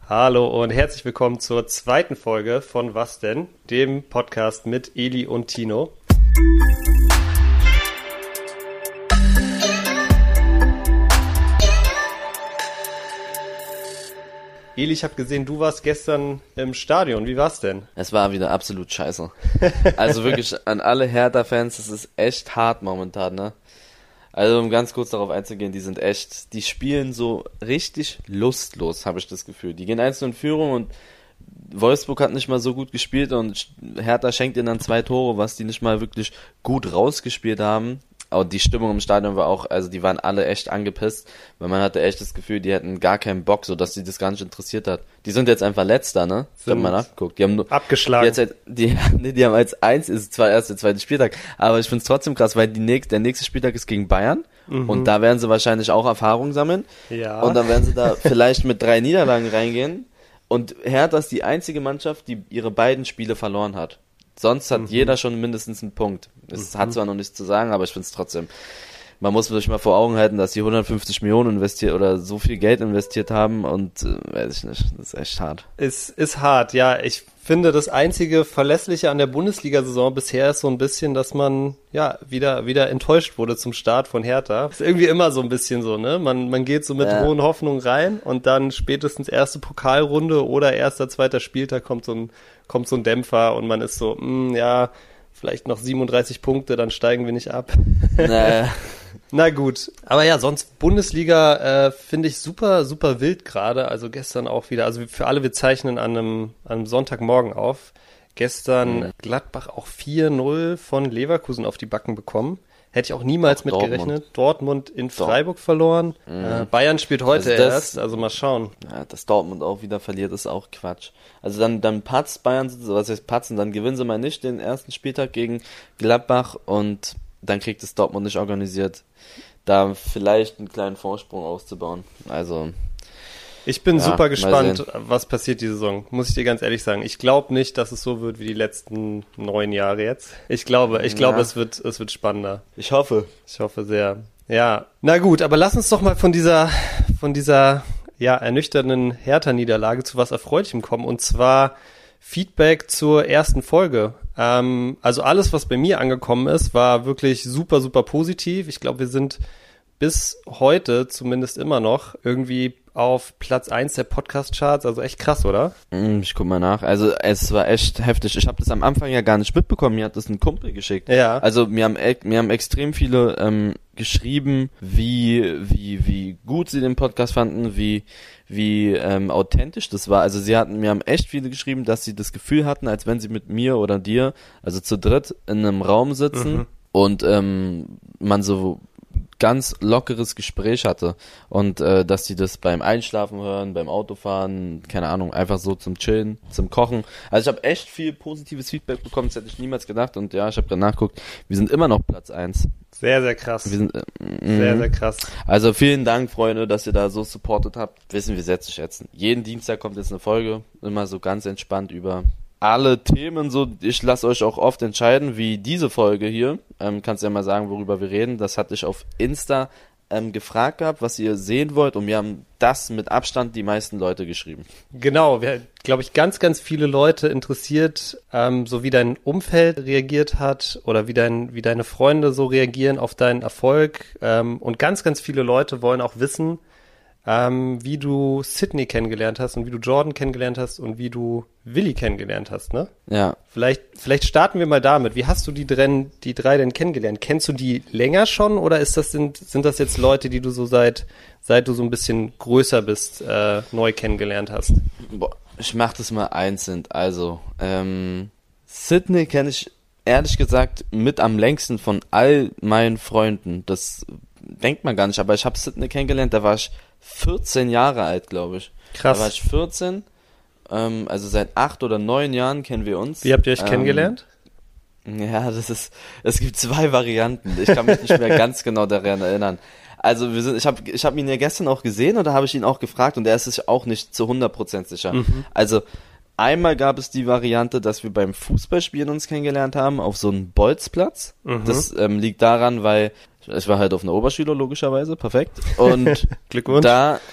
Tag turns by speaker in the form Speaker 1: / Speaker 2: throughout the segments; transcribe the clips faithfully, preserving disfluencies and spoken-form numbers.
Speaker 1: Hallo und herzlich willkommen zur zweiten Folge von Was denn? Dem Podcast mit Eli und Tino. Eli, ich habe gesehen, du warst gestern im Stadion. Wie war's denn?
Speaker 2: Es war wieder absolut scheiße. Also wirklich an alle Hertha-Fans, das ist echt hart momentan, ne? Also um ganz kurz darauf einzugehen, die sind echt, die spielen so richtig lustlos, habe ich das Gefühl. Die gehen eins null in Führung und Wolfsburg hat nicht mal so gut gespielt und Hertha schenkt ihnen dann zwei Tore, was die nicht mal wirklich gut rausgespielt haben. Aber die Stimmung im Stadion war auch, also die waren alle echt angepisst, weil man hatte echt das Gefühl, die hätten gar keinen Bock, so dass sie das gar nicht interessiert hat. Die sind jetzt einfach Letzter, ne? Ich hab mal nachgeguckt. Die haben nur
Speaker 1: abgeschlagen.
Speaker 2: Die, jetzt, die, nee, die haben als eins, ist zwar erst der zweite Spieltag, aber ich find's trotzdem krass, weil die nächste, der nächste Spieltag ist gegen Bayern mhm. und da werden sie wahrscheinlich auch Erfahrung sammeln.
Speaker 1: Ja.
Speaker 2: Und dann werden sie da vielleicht mit drei Niederlagen reingehen. Und Hertha ist die einzige Mannschaft, die ihre beiden Spiele verloren hat. Sonst hat mhm. jeder schon mindestens einen Punkt. Es mhm. hat zwar noch nichts zu sagen, aber ich finde es trotzdem. Man muss sich mal vor Augen halten, dass die hundertfünfzig Millionen investiert oder so viel Geld investiert haben und äh, weiß ich nicht, das ist echt hart.
Speaker 1: Es ist hart, ja. Ich finde, das einzige Verlässliche an der Bundesliga-Saison bisher ist so ein bisschen, dass man ja wieder wieder enttäuscht wurde zum Start von Hertha. Ist irgendwie immer so ein bisschen so, ne? Man man geht so mit ja. hohen Hoffnungen rein und dann spätestens erste Pokalrunde oder erster, zweiter Spieltag kommt so ein kommt so ein Dämpfer und man ist so, mh, ja, vielleicht noch siebenunddreißig Punkte, dann steigen wir nicht ab.
Speaker 2: Naja.
Speaker 1: Na gut, aber ja, sonst Bundesliga äh, finde ich super, super wild gerade. Also gestern auch wieder, also für alle, wir zeichnen an einem, an einem Sonntagmorgen auf. Gestern mhm. Gladbach auch vier null von Leverkusen auf die Backen bekommen. Hätte ich auch niemals auch mit Dortmund. gerechnet. Dortmund in Freiburg Dort. verloren. Mhm. Äh, Bayern spielt heute also das, erst, also mal schauen.
Speaker 2: Ja, dass Dortmund auch wieder verliert, ist auch Quatsch. Also dann, dann patzt Bayern, was heißt patzen, dann gewinnen sie mal nicht den ersten Spieltag gegen Gladbach und dann kriegt es Dortmund nicht organisiert, da vielleicht einen kleinen Vorsprung auszubauen. Also
Speaker 1: ich bin ja, super gespannt, was passiert die Saison, muss ich dir ganz ehrlich sagen. Ich glaube nicht, dass es so wird wie die letzten neun Jahre jetzt. Ich glaube, ich glaube, ja. es wird, es wird spannender.
Speaker 2: Ich hoffe.
Speaker 1: Ich hoffe sehr. Ja, na gut, aber lass uns doch mal von dieser, von dieser, ja, ernüchternden Hertha-Niederlage zu was Erfreulichem kommen. Und zwar Feedback zur ersten Folge. Ähm, also alles, was bei mir angekommen ist, war wirklich super, super positiv. Ich glaube, wir sind bis heute zumindest immer noch irgendwie auf Platz eins der Podcast-Charts, also echt krass, oder?
Speaker 2: Ich guck mal nach. Also es war echt heftig. Ich habe das am Anfang ja gar nicht mitbekommen. Mir hat das ein Kumpel geschickt.
Speaker 1: Ja.
Speaker 2: Also mir haben mir haben extrem viele ähm, geschrieben, wie wie wie gut sie den Podcast fanden, wie wie ähm, authentisch das war. Also sie hatten mir haben echt viele geschrieben, dass sie das Gefühl hatten, als wenn sie mit mir oder dir, also zu dritt in einem Raum sitzen mhm. und ähm, man so ganz lockeres Gespräch hatte und äh, dass die das beim Einschlafen hören, beim Autofahren, keine Ahnung, einfach so zum Chillen, zum Kochen. Also ich habe echt viel positives Feedback bekommen, das hätte ich niemals gedacht und ja, ich habe dann nachgeguckt, wir sind immer noch Platz eins.
Speaker 1: Sehr, sehr krass.
Speaker 2: Wir sind, äh,
Speaker 1: sehr, sehr krass.
Speaker 2: Also vielen Dank, Freunde, dass ihr da so supportet habt. Wissen wir sehr zu schätzen. Jeden Dienstag kommt jetzt eine Folge, immer so ganz entspannt über alle Themen, so, ich lasse euch auch oft entscheiden, wie diese Folge hier, ähm, kannst du ja mal sagen, worüber wir reden, das hatte ich auf Insta ähm, gefragt gehabt, was ihr sehen wollt und mir haben das mit Abstand die meisten Leute geschrieben.
Speaker 1: Genau, wir, glaube ich, ganz, ganz viele Leute interessiert, ähm, so wie dein Umfeld reagiert hat oder wie dein, wie deine Freunde so reagieren auf deinen Erfolg ähm, und ganz, ganz viele Leute wollen auch wissen, Ähm, wie du Sydney kennengelernt hast und wie du Jordan kennengelernt hast und wie du Willi kennengelernt hast, ne?
Speaker 2: Ja.
Speaker 1: Vielleicht, vielleicht starten wir mal damit. Wie hast du die, drin, die drei denn kennengelernt? Kennst du die länger schon oder ist das, sind, sind das jetzt Leute, die du so seit, seit du so ein bisschen größer bist, äh, neu kennengelernt hast?
Speaker 2: Boah, ich mach das mal einzeln. Also, ähm, Sydney kenne ich ehrlich gesagt mit am längsten von all meinen Freunden. Das denkt man gar nicht, aber ich habe Sydney kennengelernt, da war ich vierzehn Jahre alt, glaube ich.
Speaker 1: Krass.
Speaker 2: Da war ich vierzehn, ähm, also seit acht oder neun Jahren kennen wir uns.
Speaker 1: Wie habt ihr euch
Speaker 2: ähm,
Speaker 1: kennengelernt?
Speaker 2: Ja, das ist, es gibt zwei Varianten. Ich kann mich nicht mehr ganz genau daran erinnern. Also wir sind, ich habe ich hab ihn ja gestern auch gesehen und da habe ich ihn auch gefragt und er ist sich auch nicht zu hundert Prozent sicher. Mhm. Also einmal gab es die Variante, dass wir beim Fußballspielen uns kennengelernt haben, auf so einem Bolzplatz. Mhm. Das ähm, liegt daran, weil ich war halt auf einer Oberschüler, logischerweise, perfekt. Und
Speaker 1: Glückwunsch.
Speaker 2: Da,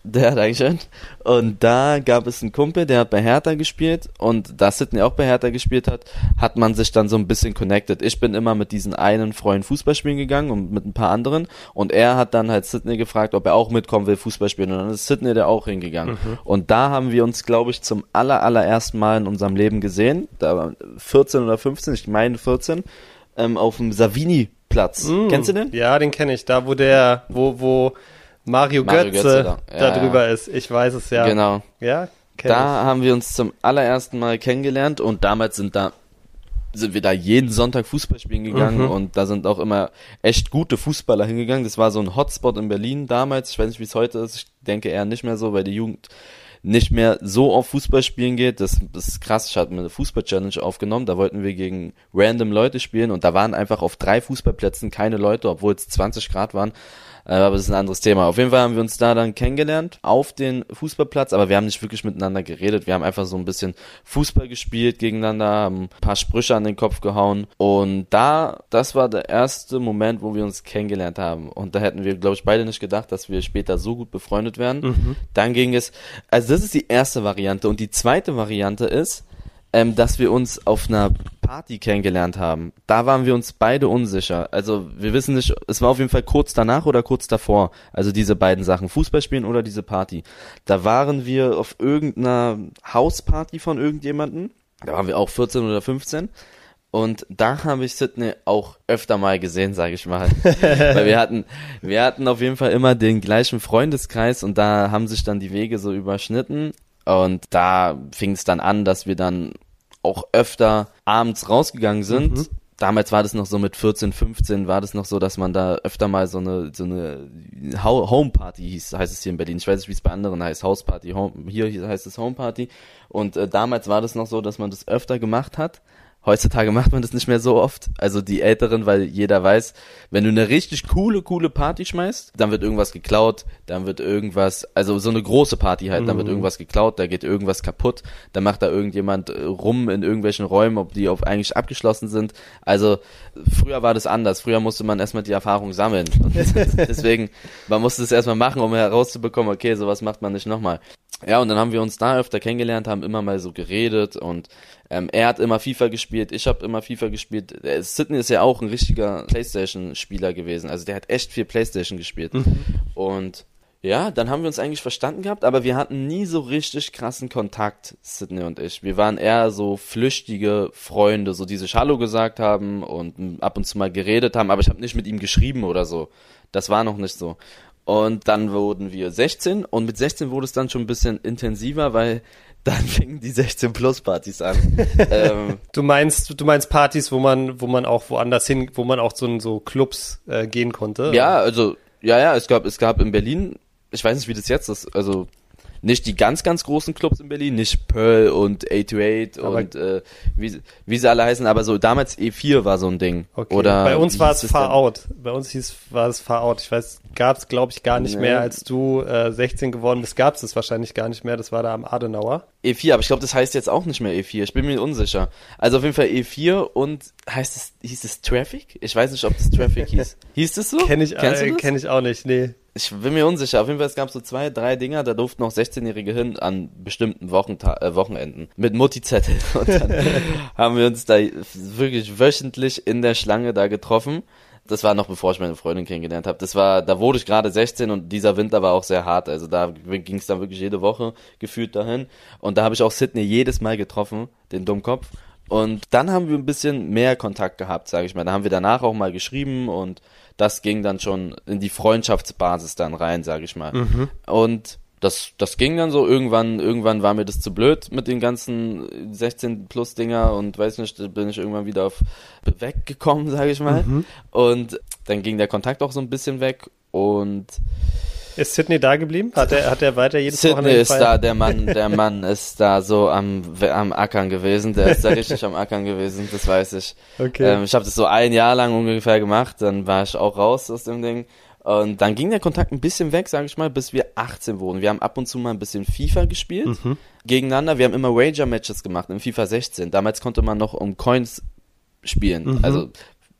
Speaker 2: Der hat eigentlich und da gab es einen Kumpel, der hat bei Hertha gespielt und da Sydney auch bei Hertha gespielt hat, hat man sich dann so ein bisschen connected. Ich bin immer mit diesen einen Freund Fußball spielen gegangen und mit ein paar anderen und er hat dann halt Sydney gefragt, ob er auch mitkommen will Fußball spielen und dann ist Sydney der auch hingegangen. Mhm. Und da haben wir uns, glaube ich, zum aller allerersten Mal in unserem Leben gesehen, da waren vierzehn oder fünfzehn, ich meine vierzehn, ähm, auf dem Savini-Platz. Mm, Kennst du den?
Speaker 1: Ja, den kenne ich, da wo der, wo, wo Mario, Mario Götze, Götze da, ja, da drüber ja. ist. Ich weiß es ja.
Speaker 2: Genau.
Speaker 1: Ja,
Speaker 2: da ich. haben wir uns zum allerersten Mal kennengelernt und damals sind da sind wir da jeden Sonntag Fußball spielen gegangen mhm. und da sind auch immer echt gute Fußballer hingegangen. Das war so ein Hotspot in Berlin damals. Ich weiß nicht, wie es heute ist. Ich denke eher nicht mehr so, weil die Jugend nicht mehr so auf Fußball spielen geht. Das, das ist krass. Ich hatte mir eine Fußball-Challenge aufgenommen. Da wollten wir gegen random Leute spielen und da waren einfach auf drei Fußballplätzen keine Leute, obwohl es zwanzig Grad waren. Aber das ist ein anderes Thema. Auf jeden Fall haben wir uns da dann kennengelernt auf den Fußballplatz, aber wir haben nicht wirklich miteinander geredet. Wir haben einfach so ein bisschen Fußball gespielt gegeneinander, haben ein paar Sprüche an den Kopf gehauen und da, das war der erste Moment, wo wir uns kennengelernt haben und da hätten wir, glaube ich, beide nicht gedacht, dass wir später so gut befreundet werden. Mhm. Dann ging es, also das ist die erste Variante und die zweite Variante ist, Ähm, dass wir uns auf einer Party kennengelernt haben. Da waren wir uns beide unsicher. Also wir wissen nicht, es war auf jeden Fall kurz danach oder kurz davor. Also diese beiden Sachen, Fußball spielen oder diese Party. Da waren wir auf irgendeiner Hausparty von irgendjemandem. Da waren wir auch vierzehn oder fünfzehn. Und da habe ich Sydney auch öfter mal gesehen, sage ich mal. Weil wir hatten, wir hatten auf jeden Fall immer den gleichen Freundeskreis und da haben sich dann die Wege so überschnitten. Und da fing es dann an, dass wir dann auch öfter abends rausgegangen sind. Mhm. Damals war das noch so mit vierzehn, fünfzehn, war das noch so, dass man da öfter mal so eine so eine Homeparty hieß, heißt es hier in Berlin. Ich weiß nicht, wie es bei anderen heißt, Hausparty. Home, hier, hier heißt es Homeparty. Und äh, damals war das noch so, dass man das öfter gemacht hat. Heutzutage macht man das nicht mehr so oft. Also die Älteren, weil jeder weiß, wenn du eine richtig coole, coole Party schmeißt, dann wird irgendwas geklaut, dann wird irgendwas, also so eine große Party halt, dann wird irgendwas geklaut, da geht irgendwas kaputt, dann macht da irgendjemand rum in irgendwelchen Räumen, ob die auf eigentlich abgeschlossen sind. Also früher war das anders. Früher musste man erstmal die Erfahrung sammeln. Und deswegen, man musste es erstmal machen, um herauszubekommen, okay, sowas macht man nicht nochmal. Ja, und dann haben wir uns da öfter kennengelernt, haben immer mal so geredet und ähm, er hat immer FIFA gespielt, ich habe immer FIFA gespielt. Äh, Sydney ist ja auch ein richtiger PlayStation-Spieler gewesen, also der hat echt viel PlayStation gespielt. Mhm. Und ja, dann haben wir uns eigentlich verstanden gehabt, aber wir hatten nie so richtig krassen Kontakt, Sydney und ich. Wir waren eher so flüchtige Freunde, so die sich Hallo gesagt haben und ab und zu mal geredet haben, aber ich habe nicht mit ihm geschrieben oder so. Das war noch nicht so. Und dann wurden wir sechzehn und mit sechzehn wurde es dann schon ein bisschen intensiver, weil dann fingen die sechzehn-Plus-Partys an. ähm,
Speaker 1: du meinst, du meinst Partys, wo man, wo man auch woanders hin, wo man auch so in so Clubs äh, gehen konnte?
Speaker 2: Ja, also, ja, ja, es gab, es gab in Berlin, ich weiß nicht, wie das jetzt ist, also nicht die ganz, ganz großen Clubs in Berlin, nicht Pearl und achthundertachtzig und äh, wie, wie sie alle heißen, aber so damals E vier war so ein Ding.
Speaker 1: Okay.
Speaker 2: Oder
Speaker 1: bei uns war es Far Out. Bei uns hieß war es Far Out. Ich weiß, gab es glaube ich gar nicht nee. mehr, als du äh, sechzehn geworden bist, gab es es wahrscheinlich gar nicht mehr. Das war da am Adenauer.
Speaker 2: E vier, aber ich glaube, das heißt jetzt auch nicht mehr E vier. Ich bin mir unsicher. Also auf jeden Fall E vier und heißt es, hieß es Traffic? Ich weiß nicht, ob das Traffic hieß. Hieß es so?
Speaker 1: Kenn ich, äh, kenn ich auch nicht, nee.
Speaker 2: Ich bin mir unsicher. Auf jeden Fall, es gab so zwei, drei Dinger, da durften noch sechzehnjährige hin an bestimmten Wochenta- äh, Wochenenden. Mit Mutti-Zettel. Und dann haben wir uns da wirklich wöchentlich in der Schlange da getroffen. Das war noch bevor ich meine Freundin kennengelernt habe. Das war, da wurde ich gerade sechzehn und dieser Winter war auch sehr hart. Also da ging es dann wirklich jede Woche gefühlt dahin. Und da habe ich auch Sydney jedes Mal getroffen, den Dummkopf. Und dann haben wir ein bisschen mehr Kontakt gehabt, sage ich mal. Da haben wir danach auch mal geschrieben und das ging dann schon in die Freundschaftsbasis dann rein, sage ich mal. Mhm. Und das das ging dann so. Irgendwann irgendwann war mir das zu blöd mit den ganzen sechzehn-Plus-Dinger und weiß nicht, bin ich irgendwann wieder auf weggekommen, sage ich mal. Mhm. Und dann ging der Kontakt auch so ein bisschen weg und
Speaker 1: ist Sydney da geblieben? Hat er hat er weiter jedes
Speaker 2: Wochenende Sydney ist Feier? Da, der Mann, der Mann ist da so am am Ackern gewesen, der ist da richtig am Ackern gewesen, das weiß ich. Okay. Ähm, ich habe das so ein Jahr lang ungefähr gemacht, dann war ich auch raus aus dem Ding und dann ging der Kontakt ein bisschen weg, sage ich mal, bis wir achtzehn wurden. Wir haben ab und zu mal ein bisschen FIFA gespielt mhm. gegeneinander, wir haben immer Wager-Matches gemacht in FIFA sechzehn. Damals konnte man noch um Coins spielen, mhm. also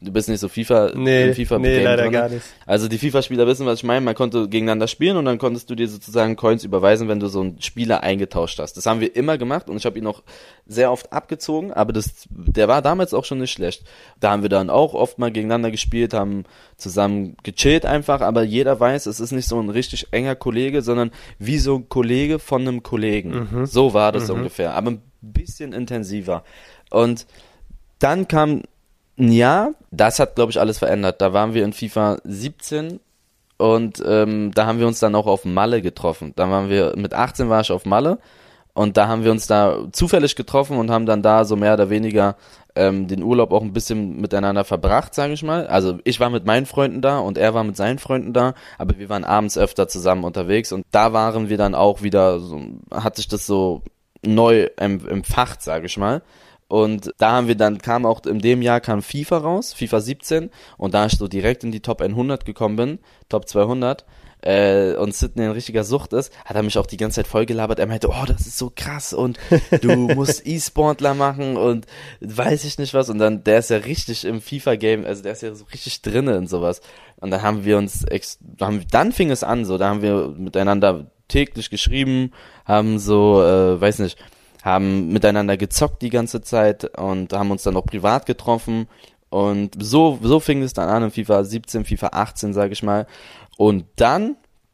Speaker 2: du bist nicht so FIFA,
Speaker 1: nee,
Speaker 2: im FIFA
Speaker 1: nee, leider
Speaker 2: drin.
Speaker 1: gar nicht.
Speaker 2: Also die FIFA-Spieler wissen, was ich meine. Man konnte gegeneinander spielen und dann konntest du dir sozusagen Coins überweisen, wenn du so einen Spieler eingetauscht hast. Das haben wir immer gemacht und ich habe ihn auch sehr oft abgezogen, aber das, der war damals auch schon nicht schlecht. Da haben wir dann auch oft mal gegeneinander gespielt, haben zusammen gechillt einfach, aber jeder weiß, es ist nicht so ein richtig enger Kollege, sondern wie so ein Kollege von einem Kollegen.
Speaker 1: Mhm.
Speaker 2: So war das
Speaker 1: mhm.
Speaker 2: ungefähr, aber ein bisschen intensiver. Und dann kam ein Jahr, das hat, glaube ich, alles verändert. Da waren wir in FIFA siebzehn und ähm, da haben wir uns dann auch auf Malle getroffen. Da waren wir, mit achtzehn war ich auf Malle und da haben wir uns da zufällig getroffen und haben dann da so mehr oder weniger ähm, den Urlaub auch ein bisschen miteinander verbracht, sage ich mal. Also ich war mit meinen Freunden da und er war mit seinen Freunden da, aber wir waren abends öfter zusammen unterwegs und da waren wir dann auch wieder, so, hat sich das so neu empfacht, sage ich mal. Und da haben wir dann, kam auch in dem Jahr kam FIFA raus, FIFA siebzehn, und da ich so direkt in die Top hundert gekommen bin, Top zweihundert, äh, und Sydney ein richtiger Sucht ist, hat er mich auch die ganze Zeit vollgelabert. Er meinte, oh, das ist so krass und du musst E-Sportler machen und weiß ich nicht was. Und dann, der ist ja richtig im FIFA-Game, also der ist ja so richtig drinne in sowas. Und dann haben wir uns, ex- haben, dann fing es an, so, da haben wir miteinander täglich geschrieben, haben so, äh, weiß nicht, haben miteinander gezockt die ganze Zeit und haben uns dann auch privat getroffen und so so fing es dann an in FIFA siebzehn, FIFA achtzehn, sage ich mal. Und dann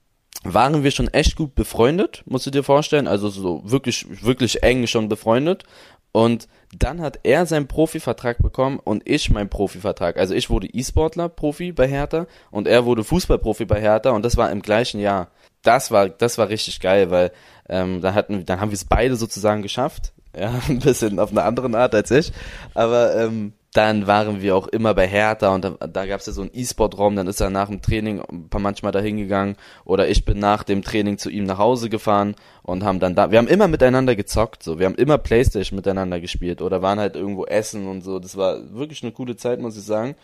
Speaker 2: waren wir schon echt gut befreundet, musst du dir vorstellen, also so wirklich wirklich eng schon befreundet. Und dann hat er seinen Profivertrag bekommen und ich meinen Profivertrag. Also ich wurde E-Sportler, Profi bei Hertha und er wurde Fußballprofi bei Hertha und das war im gleichen Jahr. Das war das war richtig geil, weil ähm, da hatten dann haben wir es beide sozusagen geschafft. Ja, ein bisschen auf eine andere Art als ich. Aber ähm, dann waren wir auch immer bei Hertha und da, da gab es ja so einen E-Sport-Raum, dann ist er nach dem Training ein paar manchmal da hingegangen oder ich bin nach dem Training zu ihm nach Hause gefahren und haben dann da, wir haben immer miteinander gezockt, so, wir haben immer Playstation miteinander gespielt oder waren halt irgendwo essen und so, das war wirklich eine coole Zeit, muss ich sagen.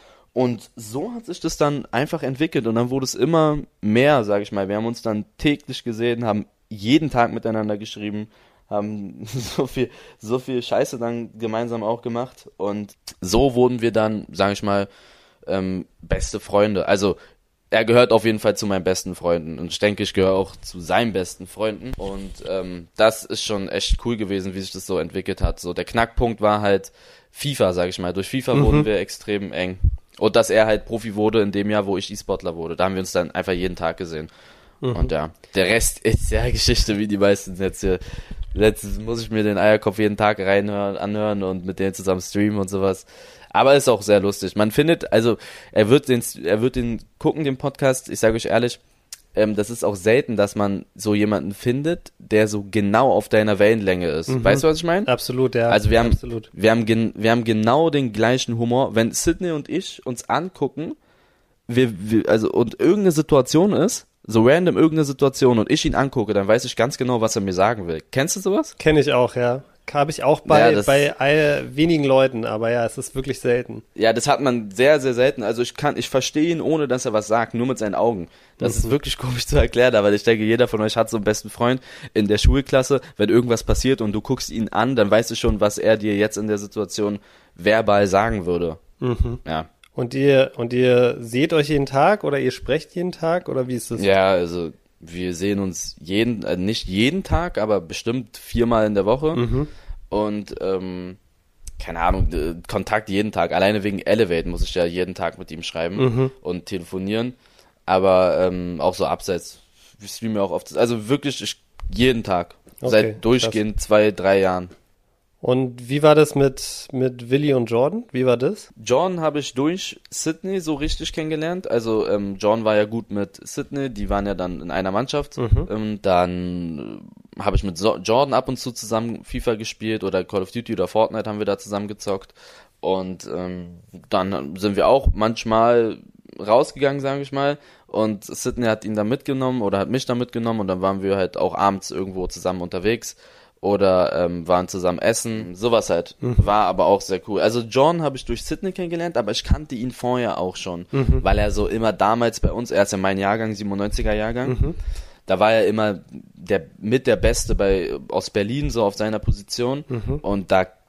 Speaker 2: Und so hat sich das dann einfach entwickelt und dann wurde es immer mehr, sag ich mal, wir haben uns dann täglich gesehen, haben jeden Tag miteinander geschrieben, haben so viel, so viel Scheiße dann gemeinsam auch gemacht und so wurden wir dann, sage ich mal, ähm, beste Freunde. Also er gehört auf jeden Fall zu meinen besten Freunden und ich denke, ich gehöre auch zu seinen besten Freunden und ähm, das ist schon echt cool gewesen, wie sich das so entwickelt hat. So der Knackpunkt war halt FIFA, sage ich mal. Durch FIFA mhm. wurden wir extrem eng und dass er halt Profi wurde in dem Jahr, wo ich E-Sportler wurde. Da haben wir uns dann einfach jeden Tag gesehen. Mhm. Und ja, der Rest ist ja Geschichte, wie die meisten jetzt hier. Letztens muss ich mir den Eierkopf jeden Tag reinhören, anhören und mit denen zusammen streamen und sowas. Aber ist auch sehr lustig. Man findet, also er wird den, er wird den gucken, den Podcast. Ich sage euch ehrlich, ähm, das ist auch selten, dass man so jemanden findet, der so genau auf deiner Wellenlänge ist. Mhm. Weißt du, was ich meine?
Speaker 1: Absolut, ja.
Speaker 2: Also wir haben,
Speaker 1: Absolut.
Speaker 2: wir haben, gen, wir haben genau den gleichen Humor. Wenn Sydney und ich uns angucken, wir, wir, also und irgendeine Situation ist, so random irgendeine Situation und ich ihn angucke, dann weiß ich ganz genau, was er mir sagen will. Kennst du sowas?
Speaker 1: Kenne ich auch, ja. Habe ich auch bei,
Speaker 2: ja,
Speaker 1: bei äh, wenigen Leuten, aber ja, es ist wirklich selten.
Speaker 2: Ja, das hat man sehr, sehr selten. Also ich kann, ich verstehe ihn, ohne dass er was sagt, nur mit seinen Augen. Das mhm. ist wirklich komisch zu erklären, aber ich denke, jeder von euch hat so einen besten Freund in der Schulklasse. Wenn irgendwas passiert und du guckst ihn an, dann weißt du schon, was er dir jetzt in der Situation verbal sagen würde.
Speaker 1: Mhm.
Speaker 2: Ja.
Speaker 1: Und ihr, und ihr seht euch jeden Tag oder ihr sprecht jeden Tag oder wie ist das?
Speaker 2: Ja, also wir sehen uns jeden, äh, nicht jeden Tag, aber bestimmt viermal in der Woche.
Speaker 1: Mhm.
Speaker 2: Und ähm, keine Ahnung, äh, Kontakt jeden Tag. Alleine wegen Elevate muss ich ja jeden Tag mit ihm schreiben
Speaker 1: mhm.
Speaker 2: und telefonieren. Aber ähm, auch so abseits, wir streamen ja auch oft. Also wirklich ich, jeden Tag. Okay, seit durchgehend krass. zwei, drei Jahren.
Speaker 1: Und wie war das mit, mit Willi und Jordan? Wie war das?
Speaker 2: Jordan habe ich durch Sydney so richtig kennengelernt. Also ähm, Jordan war ja gut mit Sydney, die waren ja dann in einer Mannschaft.
Speaker 1: Mhm.
Speaker 2: Ähm, dann äh, habe ich mit so- Jordan ab und zu zusammen FIFA gespielt oder Call of Duty oder Fortnite haben wir da zusammen gezockt. Und ähm, dann sind wir auch manchmal rausgegangen, sage ich mal. Und Sydney hat ihn da mitgenommen oder hat mich da mitgenommen und dann waren wir halt auch abends irgendwo zusammen unterwegs. Oder ähm, waren zusammen essen, sowas halt. Mhm. War aber auch sehr cool. Also John habe ich durch Sydney kennengelernt, aber ich kannte ihn vorher auch schon, mhm. weil er so immer damals bei uns, er ist ja mein Jahrgang, siebenundneunziger Jahrgang, mhm. da war er immer der mit der Beste bei aus Berlin, so auf seiner Position mhm. und da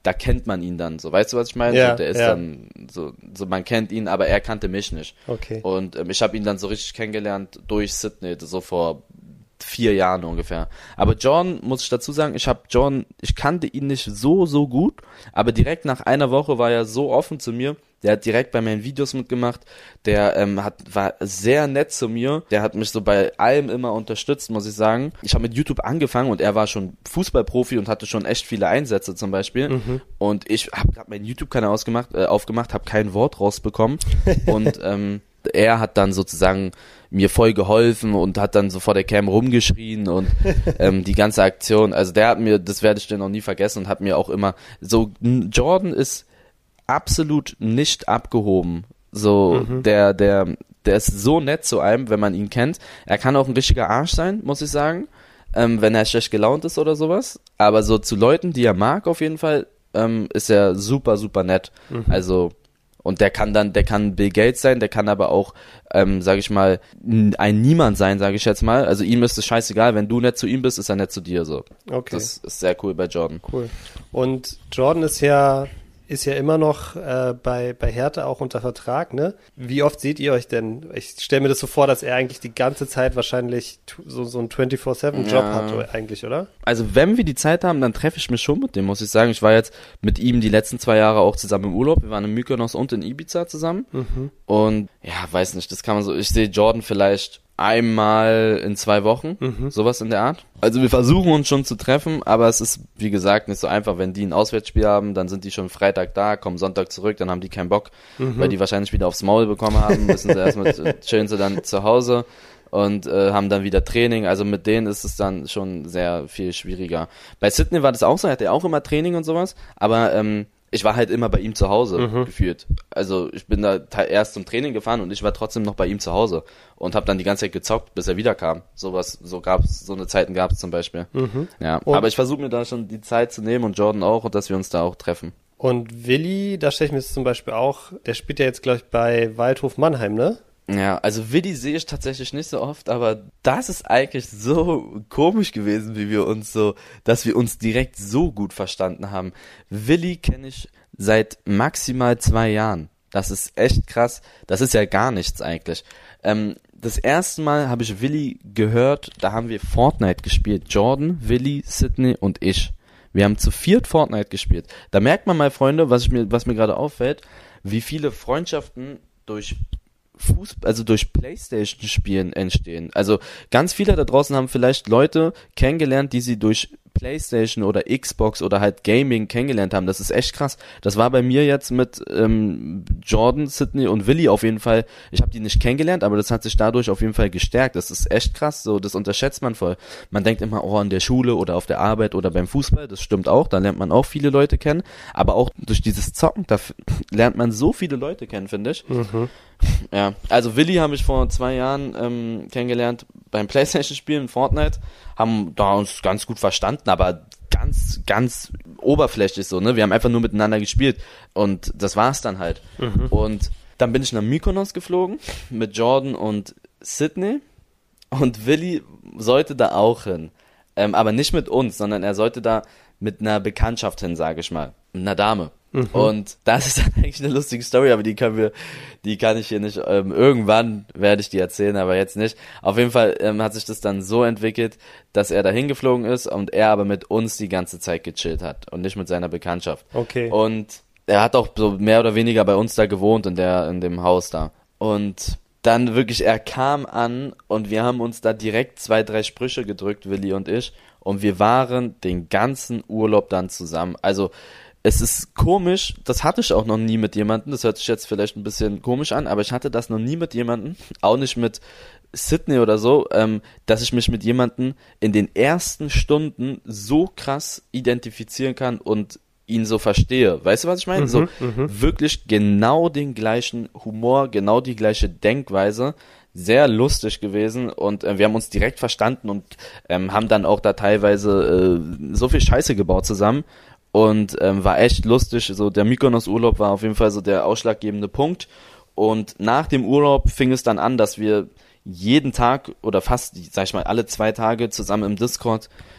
Speaker 2: da kennt man ihn dann, so, weißt du, was ich meine?
Speaker 1: Ja,
Speaker 2: so, der ist
Speaker 1: ja.
Speaker 2: dann, so, so, man kennt ihn, aber er kannte mich nicht.
Speaker 1: Okay.
Speaker 2: Und ähm, ich habe ihn dann so richtig kennengelernt durch Sydney, so vor vier Jahren ungefähr. Aber Jordan, muss ich dazu sagen, ich habe Jordan, ich kannte ihn nicht so, so gut, aber direkt nach einer Woche war er so offen zu mir, der hat direkt bei meinen Videos mitgemacht, der ähm, hat war sehr nett zu mir, der hat mich so bei allem immer unterstützt, muss ich sagen. Ich habe mit YouTube angefangen und er war schon Fußballprofi und hatte schon echt viele Einsätze zum Beispiel. Mhm. Und ich habe gerade meinen YouTube-Kanal ausgemacht, äh, aufgemacht, habe kein Wort rausbekommen und ähm, er hat dann sozusagen mir voll geholfen und hat dann so vor der Cam rumgeschrien und ähm, die ganze Aktion, also der hat mir, das werde ich dir noch nie vergessen und hat mir auch immer so, Jordan ist absolut nicht abgehoben, so mhm. der, der, der ist so nett zu einem, wenn man ihn kennt. Er kann auch ein richtiger Arsch sein, muss ich sagen, ähm, wenn er schlecht gelaunt ist oder sowas, aber so zu Leuten, die er mag auf jeden Fall, ähm, ist er super, super nett, mhm. also und der kann dann, der kann Bill Gates sein, der kann aber auch, ähm, sag ich mal, ein Niemand sein, sage ich jetzt mal. Also ihm ist es scheißegal, wenn du nett zu ihm bist, ist er nett zu dir, so.
Speaker 1: Okay.
Speaker 2: Das ist sehr cool bei Jordan.
Speaker 1: Cool. Und Jordan ist ja, ist ja immer noch äh, bei, bei Hertha auch unter Vertrag, ne? Wie oft seht ihr euch denn? Ich stelle mir das so vor, dass er eigentlich die ganze Zeit wahrscheinlich so, so einen vierundzwanzig sieben Job
Speaker 2: Ja.
Speaker 1: hat eigentlich, oder?
Speaker 2: Also wenn wir die Zeit haben, dann treffe ich mich schon mit dem, muss ich sagen. Ich war jetzt mit ihm die letzten zwei Jahre auch zusammen im Urlaub. Wir waren in Mykonos und in Ibiza zusammen. Mhm. Und ja, weiß nicht, das kann man so, ich sehe Jordan vielleicht einmal in zwei Wochen, mhm. sowas in der Art. Also wir versuchen uns schon zu treffen, aber es ist, wie gesagt, nicht so einfach. Wenn die ein Auswärtsspiel haben, dann sind die schon Freitag da, kommen Sonntag zurück, dann haben die keinen Bock, mhm. weil die wahrscheinlich wieder aufs Maul bekommen haben, müssen sie erstmal, chillen sie dann zu Hause und äh, haben dann wieder Training. Also mit denen ist es dann schon sehr viel schwieriger. Bei Sydney war das auch so, er hatte auch immer Training und sowas, aber ähm, ich war halt immer bei ihm zu Hause mhm. gefühlt. Also ich bin da erst zum Training gefahren und ich war trotzdem noch bei ihm zu Hause und habe dann die ganze Zeit gezockt, bis er wiederkam. Sowas, so gab's, so eine Zeiten gab es zum Beispiel. Mhm. Ja, und aber ich versuche mir da schon die Zeit zu nehmen und Jordan auch und dass wir uns da auch treffen.
Speaker 1: Und Willi, da stelle ich mir das zum Beispiel auch, der spielt ja jetzt, glaube ich, bei Waldhof Mannheim, ne?
Speaker 2: Ja, also Willi sehe ich tatsächlich nicht so oft, aber das ist eigentlich so komisch gewesen, wie wir uns so, dass wir uns direkt so gut verstanden haben. Willi kenne ich seit maximal zwei Jahren. Das ist echt krass. Das ist ja gar nichts eigentlich. Ähm, das erste Mal habe ich Willi gehört, da haben wir Fortnite gespielt. Jordan, Willi, Sydney und ich. Wir haben zu viert Fortnite gespielt. Da merkt man mal, Freunde, was ich mir, was mir gerade auffällt, wie viele Freundschaften durch Fußball, also durch Playstation-Spielen entstehen. Also ganz viele da draußen haben vielleicht Leute kennengelernt, die sie durch Playstation oder Xbox oder halt Gaming kennengelernt haben. Das ist echt krass. Das war bei mir jetzt mit ähm, Jordan, Sydney und Willi auf jeden Fall. Ich habe die nicht kennengelernt, aber das hat sich dadurch auf jeden Fall gestärkt. Das ist echt krass. So, das unterschätzt man voll. Man denkt immer, oh, in der Schule oder auf der Arbeit oder beim Fußball. Das stimmt auch. Da lernt man auch viele Leute kennen. Aber auch durch dieses Zocken, da lernt man so viele Leute kennen, finde ich. Mhm. Ja, also Willi habe ich vor zwei Jahren ähm, kennengelernt beim Playstation-Spielen Fortnite, haben da uns ganz gut verstanden, aber ganz, ganz oberflächlich so, ne? Wir haben einfach nur miteinander gespielt und das war's dann halt. Mhm. Und dann bin ich nach Mykonos geflogen mit Jordan und Sydney und Willi sollte da auch hin, ähm, aber nicht mit uns, sondern er sollte da mit einer Bekanntschaft hin, sage ich mal, mit einer Dame. Mhm. Und das ist dann eigentlich eine lustige Story, aber die können wir, die kann ich hier nicht, ähm, irgendwann werde ich die erzählen, aber jetzt nicht. Auf jeden Fall ähm, hat sich das dann so entwickelt, dass er da hingeflogen ist und er aber mit uns die ganze Zeit gechillt hat und nicht mit seiner Bekanntschaft.
Speaker 1: Okay.
Speaker 2: Und er hat auch so mehr oder weniger bei uns da gewohnt in der, in dem Haus da. Und dann wirklich, er kam an und wir haben uns da direkt zwei, drei Sprüche gedrückt, Willi und ich, und wir waren den ganzen Urlaub dann zusammen. Also, es ist komisch, das hatte ich auch noch nie mit jemandem, das hört sich jetzt vielleicht ein bisschen komisch an, aber ich hatte das noch nie mit jemandem, auch nicht mit Sydney oder so, ähm, dass ich mich mit jemandem in den ersten Stunden so krass identifizieren kann und ihn so verstehe. Weißt du, was ich meine? Mhm, so m- wirklich genau den gleichen Humor, genau die gleiche Denkweise, sehr lustig gewesen und äh, wir haben uns direkt verstanden und ähm, haben dann auch da teilweise äh, so viel Scheiße gebaut zusammen. Und ähm, war echt lustig, so der Mykonos-Urlaub war auf jeden Fall so der ausschlaggebende Punkt. Und nach dem Urlaub fing es dann an, dass wir jeden Tag oder fast, sag ich mal, alle zwei Tage zusammen im Discord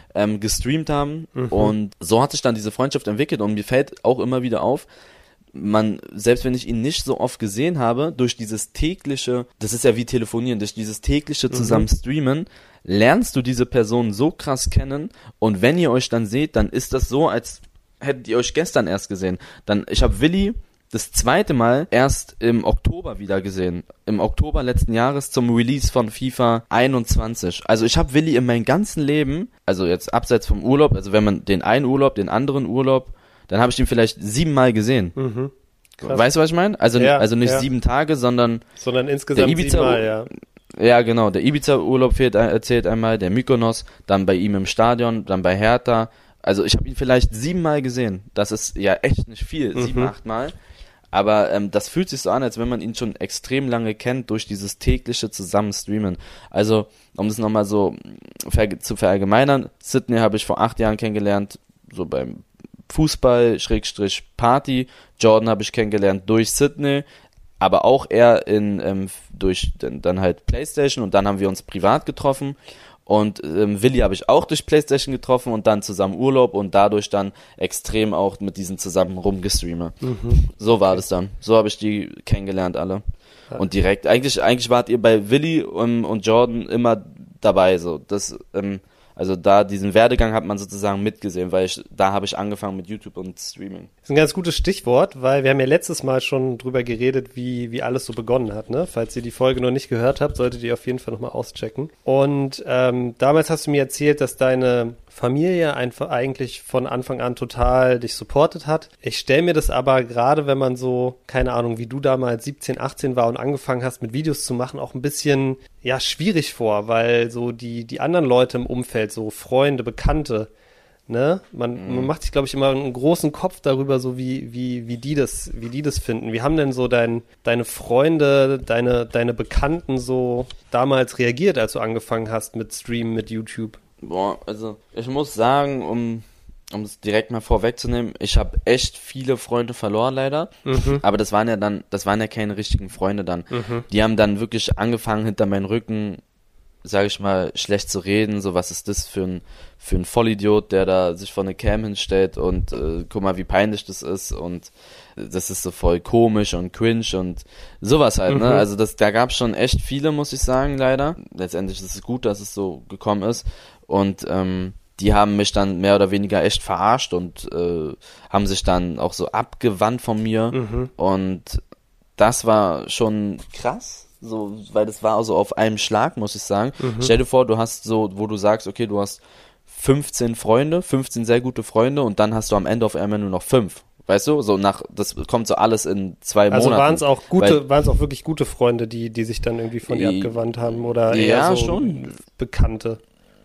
Speaker 2: ähm, gestreamt haben mhm. und so hat sich dann diese Freundschaft entwickelt und mir fällt auch immer wieder auf, man, selbst wenn ich ihn nicht so oft gesehen habe, durch dieses tägliche, das ist ja wie telefonieren, durch dieses tägliche zusammen mhm. streamen, lernst du diese Person so krass kennen und wenn ihr euch dann seht, dann ist das so, als hättet ihr euch gestern erst gesehen. Dann, ich habe Willi das zweite Mal erst im Oktober wieder gesehen. Im Oktober letzten Jahres zum Release von FIFA einundzwanzig. Also ich habe Willi in meinem ganzen Leben, also jetzt abseits vom Urlaub, also wenn man den einen Urlaub, den anderen Urlaub, dann habe ich ihn vielleicht siebenmal gesehen. Mhm. Weißt du, was ich meine? Also, ja, also nicht ja. sieben Tage, sondern
Speaker 1: sondern insgesamt
Speaker 2: Ibiza,
Speaker 1: siebenmal, ja.
Speaker 2: Ja, genau. Der Ibiza-Urlaub fehlt, erzählt einmal, der Mykonos, dann bei ihm im Stadion, dann bei Hertha. Also ich habe ihn vielleicht siebenmal gesehen. Das ist ja echt nicht viel, mhm. sieben, achtmal. Aber ähm, das fühlt sich so an, als wenn man ihn schon extrem lange kennt durch dieses tägliche Zusammenstreamen. Also, um das nochmal so ver- zu verallgemeinern, Sydney habe ich vor acht Jahren kennengelernt, so beim Fußball, Schrägstrich Party. Jordan habe ich kennengelernt durch Sydney, aber auch eher in ähm, durch dann, dann halt PlayStation und dann haben wir uns privat getroffen. Und ähm, Willi habe ich auch durch PlayStation getroffen und dann zusammen Urlaub und dadurch dann extrem auch mit diesen zusammen rumgestreamt. Mhm. So war das dann. So habe ich die kennengelernt alle. Ja. Und direkt, eigentlich eigentlich wart ihr bei Willi und, und Jordan immer dabei. So das, ähm, also da diesen Werdegang hat man sozusagen mitgesehen, weil ich da habe ich angefangen mit YouTube und Streaming.
Speaker 1: Das ist ein ganz gutes Stichwort, weil wir haben ja letztes Mal schon drüber geredet, wie wie alles so begonnen hat. Ne? Falls ihr die Folge noch nicht gehört habt, solltet ihr auf jeden Fall nochmal auschecken. Und ähm, damals hast du mir erzählt, dass deine Familie einfach eigentlich von Anfang an total dich supportet hat. Ich stelle mir das aber gerade, wenn man so, keine Ahnung, wie du damals siebzehn, achtzehn war und angefangen hast mit Videos zu machen, auch ein bisschen ja schwierig vor, weil so die die anderen Leute im Umfeld, so Freunde, Bekannte, ne, man, mhm. man macht sich, glaube ich, immer einen großen Kopf darüber, so wie wie wie die das wie die das finden. Wie haben denn so dein deine Freunde, deine deine Bekannten so damals reagiert, als du angefangen hast mit Streamen, mit YouTube?
Speaker 2: Boah, also ich muss sagen, um um es direkt mal vorwegzunehmen, ich habe echt viele Freunde verloren leider, mhm. aber das waren ja dann, das waren ja keine richtigen Freunde dann. Mhm. Die haben dann wirklich angefangen, hinter meinen Rücken, sage ich mal, schlecht zu reden, so was ist das für ein für ein Vollidiot, der da sich vor eine Cam hinstellt und äh, guck mal, wie peinlich das ist und das ist so voll komisch und cringe und sowas halt, mhm. ne? Also das, da gab es schon echt viele, muss ich sagen, leider. Letztendlich ist es gut, dass es so gekommen ist und ähm, die haben mich dann mehr oder weniger echt verarscht und äh, haben sich dann auch so abgewandt von mir mhm. und das war schon krass, so, weil das war also auf einem Schlag, muss ich sagen. Mhm. Stell dir vor, du hast so, wo du sagst, okay, du hast fünfzehn Freunde, fünfzehn sehr gute Freunde und dann hast du am Ende auf einmal nur noch fünf. Weißt du, so nach, das kommt so alles in zwei
Speaker 1: also
Speaker 2: Monaten.
Speaker 1: Also waren es auch gute, waren es auch wirklich gute Freunde, die, die sich dann irgendwie von dir abgewandt haben oder eher
Speaker 2: ja,
Speaker 1: so
Speaker 2: schon.
Speaker 1: Bekannte?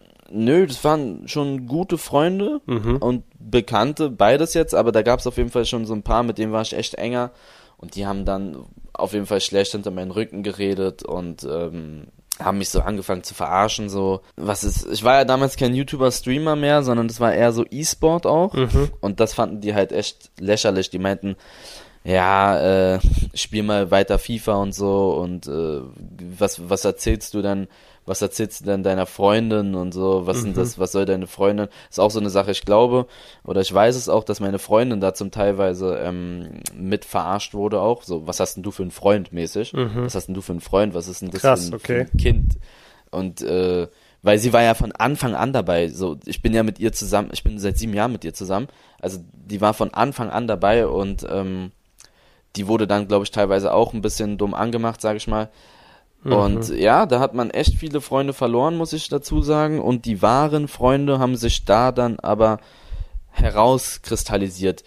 Speaker 2: Nö, das waren schon gute Freunde mhm. und Bekannte, beides jetzt, aber da gab es auf jeden Fall schon so ein paar, mit denen war ich echt enger und die haben dann auf jeden Fall schlecht hinter meinen Rücken geredet und ähm, haben mich so angefangen zu verarschen, so, was ist, ich war ja damals kein YouTuber-Streamer mehr, sondern das war eher so E-Sport auch mhm. und das fanden die halt echt lächerlich, die meinten, ja, äh, spiel mal weiter FIFA und so und äh, was, was erzählst du denn, was erzählst du denn deiner Freundin und so, was mhm. sind das, was soll deine Freundin, ist auch so eine Sache, ich glaube, oder ich weiß es auch, dass meine Freundin da zum Teilweise ähm, mit verarscht wurde auch, so, was hast denn du für einen Freund mäßig, mhm. was hast denn du für einen Freund, was ist denn das
Speaker 1: Krass,
Speaker 2: für, ein,
Speaker 1: okay.
Speaker 2: für ein Kind und äh, weil sie war ja von Anfang an dabei, so, ich bin ja mit ihr zusammen, ich bin seit sieben Jahren mit ihr zusammen, also die war von Anfang an dabei und ähm, die wurde dann, glaube ich, teilweise auch ein bisschen dumm angemacht, sage ich mal. Und mhm. ja, da hat man echt viele Freunde verloren, muss ich dazu sagen. Und die wahren Freunde haben sich da dann aber herauskristallisiert.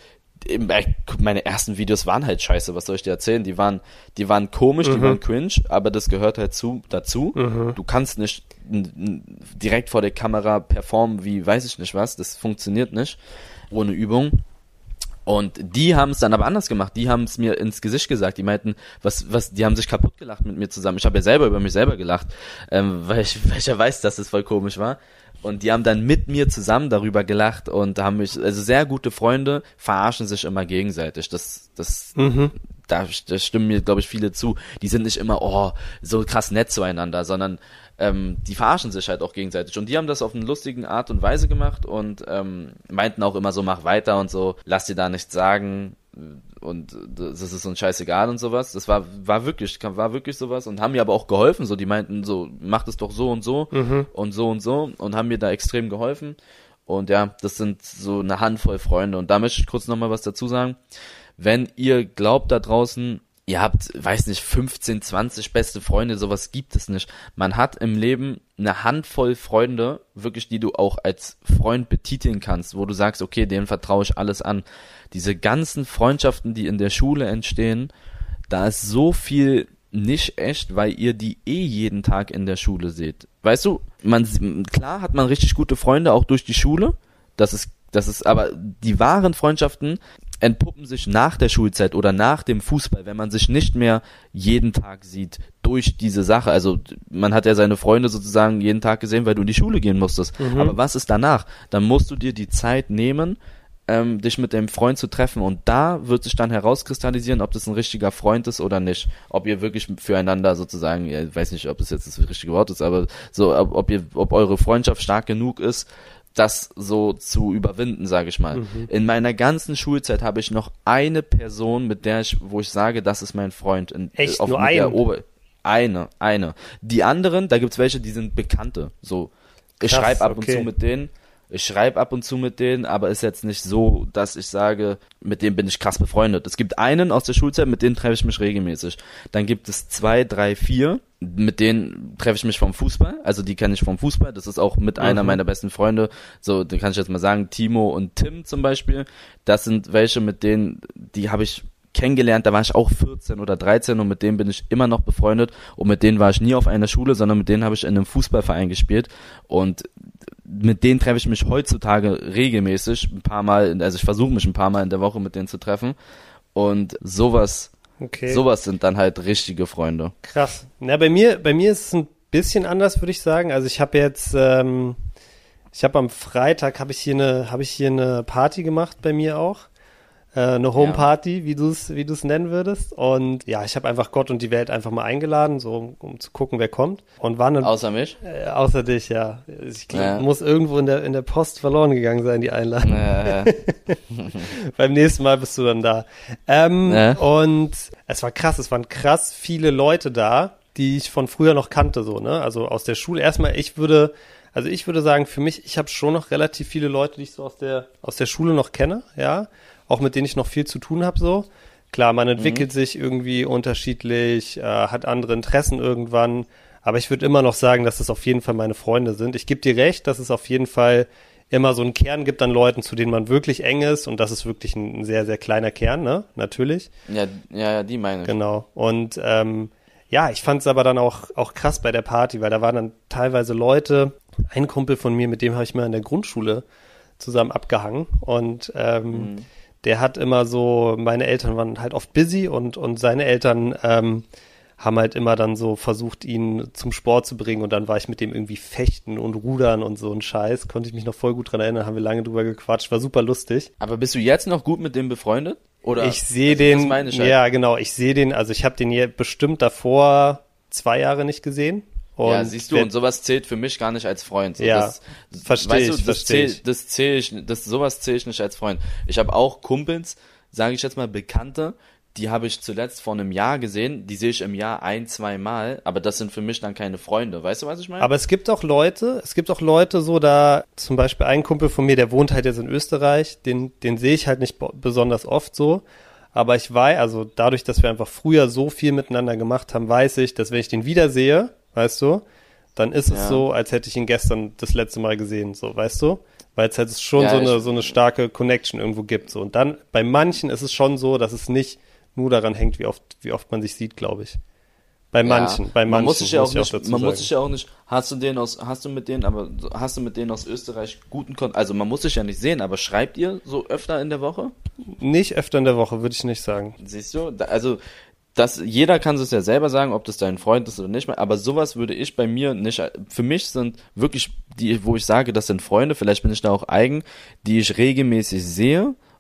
Speaker 2: Meine ersten Videos waren halt scheiße, was soll ich dir erzählen? Die waren, die waren komisch, mhm. die waren cringe, aber das gehört halt zu, dazu. Mhm. Du kannst nicht n- n- direkt vor der Kamera performen wie weiß ich nicht was, das funktioniert nicht ohne Übung. Und die haben es dann aber anders gemacht. Die haben es mir ins Gesicht gesagt. Die meinten, was, was, die haben sich kaputt gelacht mit mir zusammen. Ich habe ja selber über mich selber gelacht, ähm, weil ich, weil ich ja weiß, dass es voll komisch war. Und die haben dann mit mir zusammen darüber gelacht und haben mich, also sehr gute Freunde verarschen sich immer gegenseitig. Das, das, mhm. da, da stimmen mir, glaube ich, viele zu, die sind nicht immer, oh, so krass nett zueinander, sondern ähm, die verarschen sich halt auch gegenseitig. Und die haben das auf eine lustige Art und Weise gemacht und ähm, meinten auch immer so, mach weiter und so, lass dir da nichts sagen und das ist uns scheißegal und sowas. Das war war wirklich, war wirklich sowas und haben mir aber auch geholfen. So, die meinten so, mach das doch so und so mhm. und so und so und haben mir da extrem geholfen. Und ja, das sind so eine Handvoll Freunde. Und da möchte ich kurz nochmal was dazu sagen. Wenn ihr glaubt da draußen, ihr habt, weiß nicht, fünfzehn, zwanzig beste Freunde, sowas gibt es nicht. Man hat im Leben eine Handvoll Freunde, wirklich, die du auch als Freund betiteln kannst, wo du sagst, okay, denen vertraue ich alles an. Diese ganzen Freundschaften, die in der Schule entstehen, da ist so viel nicht echt, weil ihr die eh jeden Tag in der Schule seht. Weißt du, man, klar hat man richtig gute Freunde, auch durch die Schule, das ist, das ist, aber die wahren Freundschaften entpuppen sich nach der Schulzeit oder nach dem Fußball, wenn man sich nicht mehr jeden Tag sieht durch diese Sache. Also man hat ja seine Freunde sozusagen jeden Tag gesehen, weil du in die Schule gehen musstest. Mhm. Aber was ist danach? Dann musst du dir die Zeit nehmen, ähm, dich mit dem Freund zu treffen und da wird sich dann herauskristallisieren, ob das ein richtiger Freund ist oder nicht. Ob ihr wirklich füreinander sozusagen, ich weiß nicht, ob das jetzt das richtige Wort ist, aber so, ob, ob ihr, ob eure Freundschaft stark genug ist, das so zu überwinden, sage ich mal. Mhm. In meiner ganzen Schulzeit habe ich noch eine Person, mit der ich, wo ich sage, das ist mein Freund. In,
Speaker 1: Echt?
Speaker 2: Auf,
Speaker 1: Nur
Speaker 2: mit der
Speaker 1: einen?
Speaker 2: Ober- eine, eine. Die anderen, da gibt's welche, die sind Bekannte. So, ich
Speaker 1: Krass,
Speaker 2: schreibe ab
Speaker 1: okay.
Speaker 2: und zu mit denen. Ich schreibe ab und zu mit denen, aber ist jetzt nicht so, dass ich sage, mit dem bin ich krass befreundet. Es gibt einen aus der Schulzeit, mit dem treffe ich mich regelmäßig. Dann gibt es zwei, drei, vier, mit denen treffe ich mich vom Fußball. Also die kenne ich vom Fußball. Das ist auch mit mhm. einer meiner besten Freunde. So, den kann ich jetzt mal sagen, Timo und Tim zum Beispiel. Das sind welche, mit denen, die habe ich kennengelernt, da war ich auch vierzehn oder dreizehn und mit denen bin ich immer noch befreundet und mit denen war ich nie auf einer Schule, sondern mit denen habe ich in einem Fußballverein gespielt und mit denen treffe ich mich heutzutage regelmäßig, ein paar Mal, also ich versuche mich ein paar Mal in der Woche mit denen zu treffen und sowas, okay. sowas sind dann halt richtige Freunde.
Speaker 1: Krass. Na, bei mir, bei mir ist es ein bisschen anders, würde ich sagen. Also ich habe jetzt, ähm, ich habe am Freitag habe ich hier eine, habe ich hier eine Party gemacht bei mir auch. Eine Homeparty, ja. wie du es wie du es nennen würdest. Und ja, ich habe einfach Gott und die Welt einfach mal eingeladen, so um, um zu gucken, wer kommt. Und waren dann,
Speaker 2: außer mich?
Speaker 1: Äh, außer dich, ja. Ich glaub, ja. muss irgendwo in der in der Post verloren gegangen sein, die Einladung. Ja, ja. Beim nächsten Mal bist du dann da. Ähm, ja. Und es war krass, es waren krass viele Leute da, die ich von früher noch kannte, so, ne? Also aus der Schule. Erstmal, ich würde, also ich würde sagen, für mich, ich habe schon noch relativ viele Leute, die ich so aus der aus der Schule noch kenne, ja. Auch mit denen ich noch viel zu tun habe, so. Klar, man entwickelt mhm. sich irgendwie unterschiedlich, äh, hat andere Interessen irgendwann, aber ich würde immer noch sagen, dass es auf jeden Fall meine Freunde sind. Ich gebe dir recht, dass es auf jeden Fall immer so einen Kern gibt an Leuten, zu denen man wirklich eng ist und das ist wirklich ein, ein sehr, sehr kleiner Kern, ne? Natürlich.
Speaker 2: Ja, ja, ja, die meine ich.
Speaker 1: Genau. Und ähm, ja, ich fand es aber dann auch, auch krass bei der Party, weil da waren dann teilweise Leute, ein Kumpel von mir, mit dem habe ich mal in der Grundschule zusammen abgehangen und ähm, mhm. der hat immer so, meine Eltern waren halt oft busy und und seine Eltern ähm, haben halt immer dann so versucht, ihn zum Sport zu bringen und dann war ich mit dem irgendwie fechten und rudern und so ein Scheiß. Konnte ich mich noch voll gut dran erinnern, haben wir lange drüber gequatscht, war super lustig.
Speaker 2: Aber bist du jetzt noch gut mit dem befreundet? Oder?
Speaker 1: Ich sehe den, das meine ich halt. Ja genau, ich sehe den, also ich habe den hier bestimmt davor zwei Jahre nicht gesehen. Und
Speaker 2: ja, siehst du, und sowas zählt für mich gar nicht als Freund. So,
Speaker 1: ja, verstehe ich,
Speaker 2: das
Speaker 1: verstehe
Speaker 2: ich. Das zähle ich, das, sowas zähle ich nicht als Freund. Ich habe auch Kumpels, sage ich jetzt mal Bekannte, die habe ich zuletzt vor einem Jahr gesehen, die sehe ich im Jahr ein, zwei Mal, aber das sind für mich dann keine Freunde. Weißt du, was ich meine?
Speaker 1: Aber es gibt auch Leute, es gibt auch Leute so, da zum Beispiel ein Kumpel von mir, der wohnt halt jetzt in Österreich, den, den sehe ich halt nicht besonders oft so. Aber ich weiß, also dadurch, dass wir einfach früher so viel miteinander gemacht haben, weiß ich, dass wenn ich den wiedersehe, weißt du, dann ist es ja. so, als hätte ich ihn gestern das letzte Mal gesehen, so, weißt du? Weil es halt schon ja, so eine so eine starke Connection irgendwo gibt, so. Und dann, bei manchen ist es schon so, dass es nicht nur daran hängt, wie oft wie oft man sich sieht, glaube ich. Bei manchen, ja. bei manchen.
Speaker 2: Man muss sich ja auch
Speaker 1: muss
Speaker 2: nicht, man muss sich ja auch nicht, hast du den aus, hast du mit denen, aber hast du mit denen aus Österreich guten Kontakt, also man muss sich ja nicht sehen, aber schreibt ihr so öfter in der Woche?
Speaker 1: Nicht öfter in der Woche, würde ich nicht sagen.
Speaker 2: Siehst du, also das, jeder kann es ja selber sagen, ob das dein Freund ist oder nicht mehr, aber sowas würde ich bei mir nicht, für mich sind wirklich die, wo ich sage, das sind Freunde, vielleicht bin ich da auch eigen, die ich regelmäßig sehe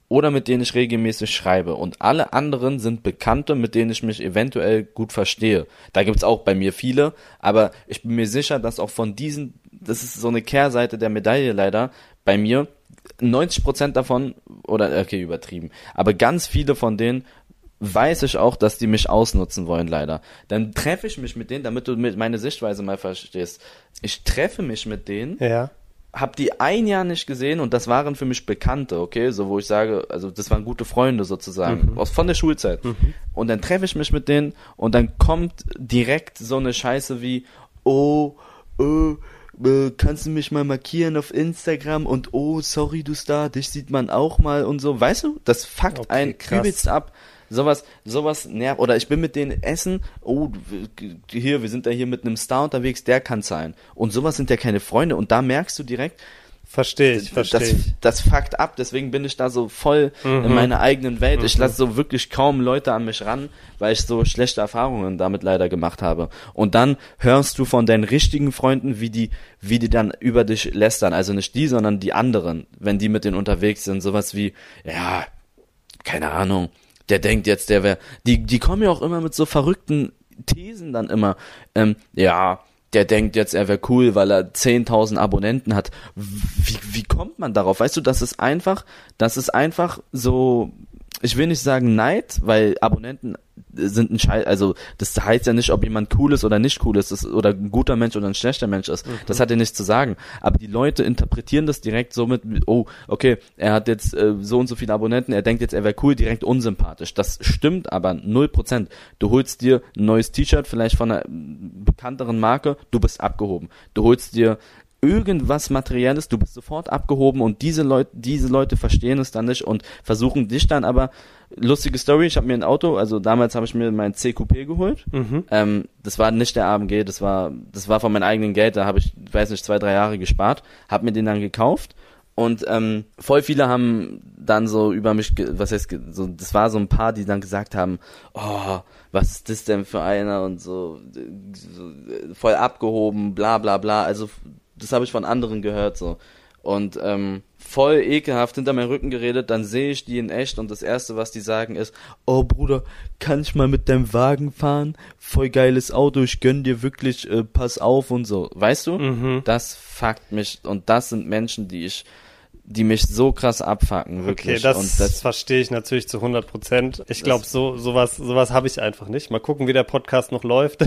Speaker 2: oder mit denen ich regelmäßig schreibe. Und alle anderen sind Bekannte, mit denen ich mich eventuell gut verstehe. Da gibt's auch bei mir viele, aber ich bin mir sicher, dass auch von diesen, das ist so eine Kehrseite der Medaille leider, bei mir neunzig Prozent davon, oder okay, übertrieben, aber ganz viele von denen weiß ich auch, dass die mich ausnutzen wollen, leider. Dann treffe ich mich mit denen, damit du mit meine Sichtweise mal verstehst. Ich treffe mich mit denen,
Speaker 1: Ja.
Speaker 2: hab die ein Jahr nicht gesehen und das waren für mich Bekannte, okay, so wo ich sage, also das waren gute Freunde sozusagen,
Speaker 1: Mhm.
Speaker 2: aus von der Schulzeit.
Speaker 1: Mhm.
Speaker 2: Und dann treffe ich mich mit denen und dann kommt direkt so eine Scheiße wie, oh, äh, äh, kannst du mich mal markieren auf Instagram und oh, sorry, du Star, dich sieht man auch mal und so, weißt du, das fuckt
Speaker 1: Okay,
Speaker 2: einen
Speaker 1: krass.
Speaker 2: übelst ab. Sowas, sowas nervt. Oder ich bin mit denen essen, oh, hier, wir sind da hier mit einem Star unterwegs, der kann sein. Und sowas sind ja keine Freunde. Und da merkst du direkt,
Speaker 1: Verstehe ich, verstehe
Speaker 2: das,
Speaker 1: ich.
Speaker 2: das fuckt ab. Deswegen bin ich da so voll
Speaker 1: Mhm.
Speaker 2: in meiner eigenen Welt. Ich
Speaker 1: Mhm.
Speaker 2: lasse so wirklich kaum Leute an mich ran, weil ich so schlechte Erfahrungen damit leider gemacht habe. Und dann hörst du von deinen richtigen Freunden, wie die, wie die dann über dich lästern. Also nicht die, sondern die anderen, wenn die mit denen unterwegs sind. Sowas wie, ja, keine Ahnung, der denkt jetzt, der wäre, die, die kommen ja auch immer mit so verrückten Thesen dann immer, ähm, ja, der denkt jetzt, er wäre cool, weil er zehntausend Abonnenten hat. Wie, wie kommt man darauf? Weißt du, das ist einfach, das ist einfach so, ich will nicht sagen Neid, weil Abonnenten sind ein Scheiß, also das heißt ja nicht, ob jemand cool ist oder nicht cool ist, das, oder ein guter Mensch oder ein schlechter Mensch ist. Mhm. Das hat ja nichts zu sagen. Aber die Leute interpretieren das direkt so mit, oh, okay, er hat jetzt äh, so und so viele Abonnenten, er denkt jetzt, er wäre cool, direkt unsympathisch. Das stimmt aber null Prozent. Du holst dir ein neues T-Shirt, vielleicht von einer bekannteren Marke, du bist abgehoben. Du holst dir irgendwas Materielles, du bist sofort abgehoben und diese Leute, diese Leute verstehen es dann nicht und versuchen dich dann aber, lustige Story, ich habe mir ein Auto, also damals habe ich mir mein C Coupé geholt,
Speaker 1: Mhm.
Speaker 2: ähm, das war nicht der A M G, das war, das war von meinem eigenen Geld, da habe ich, weiß nicht, zwei, drei Jahre gespart, habe mir den dann gekauft und ähm, voll viele haben dann so über mich, ge- was heißt, ge- so, das war so ein paar, die dann gesagt haben, oh, was ist das denn für einer und so, so voll abgehoben, bla bla bla, also das habe ich von anderen gehört so und ähm, voll ekelhaft hinter meinem Rücken geredet, dann sehe ich die in echt und das erste, was die sagen ist, oh Bruder, kann ich mal mit deinem Wagen fahren? Voll geiles Auto, ich gönn dir wirklich, äh, pass auf und so, weißt du?
Speaker 1: Mhm.
Speaker 2: Das fuckt mich und das sind Menschen, die ich, die mich so krass abfucken, wirklich.
Speaker 1: Okay, das,
Speaker 2: und das
Speaker 1: verstehe ich natürlich zu hundert Prozent. Ich glaube, so sowas sowas habe ich einfach nicht. Mal gucken, wie der Podcast noch läuft.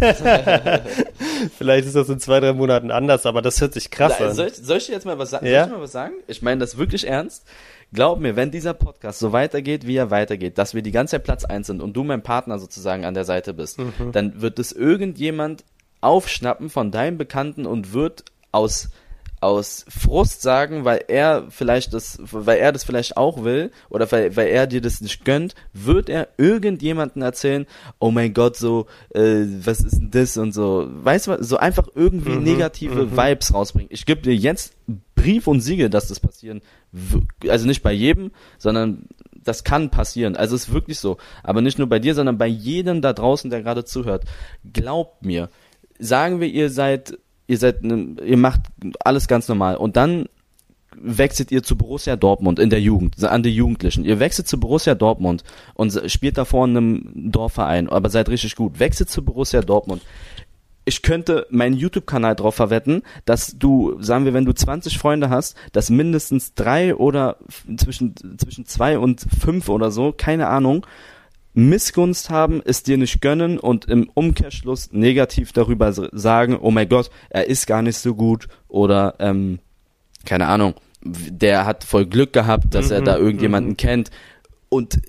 Speaker 1: Vielleicht ist das in zwei, drei Monaten anders, aber das hört sich krass
Speaker 2: Na,
Speaker 1: an.
Speaker 2: soll, ich, soll ich dir jetzt mal was, sa-
Speaker 1: Ja?
Speaker 2: soll ich mal was sagen? Ich meine das wirklich ernst. Glaub mir, wenn dieser Podcast so weitergeht, wie er weitergeht, dass wir die ganze Zeit Platz eins sind und du mein Partner sozusagen an der Seite bist,
Speaker 1: Mhm.
Speaker 2: dann wird es irgendjemand aufschnappen von deinem Bekannten und wird aus aus Frust sagen, weil er vielleicht das, weil er das vielleicht auch will oder weil, weil er dir das nicht gönnt, wird er irgendjemanden erzählen, oh mein Gott, so, äh, was ist denn das und so, weißt du, so einfach irgendwie
Speaker 1: Mhm,
Speaker 2: negative
Speaker 1: mhm.
Speaker 2: Vibes rausbringen. Ich gebe dir jetzt Brief und Siegel, dass das passieren, w- also nicht bei jedem, sondern das kann passieren, also ist wirklich so, aber nicht nur bei dir, sondern bei jedem da draußen, der gerade zuhört. Glaubt mir, sagen wir, ihr seid Ihr seid, ne, ihr macht alles ganz normal und dann wechselt ihr zu Borussia Dortmund in der Jugend, an die Jugendlichen. Ihr wechselt zu Borussia Dortmund und spielt davor in einem Dorfverein, aber seid richtig gut. Wechselt zu Borussia Dortmund. Ich könnte meinen YouTube-Kanal drauf verwetten, dass du, sagen wir, wenn du zwanzig Freunde hast, dass mindestens drei oder f- zwischen, zwischen zwei und fünf oder so, keine Ahnung, Missgunst haben, es dir nicht gönnen und im Umkehrschluss negativ darüber s- sagen, oh mein Gott, er ist gar nicht so gut oder ähm, keine Ahnung, w- der hat voll Glück gehabt, dass er
Speaker 1: Mhm,
Speaker 2: da irgendjemanden
Speaker 1: mhm.
Speaker 2: kennt und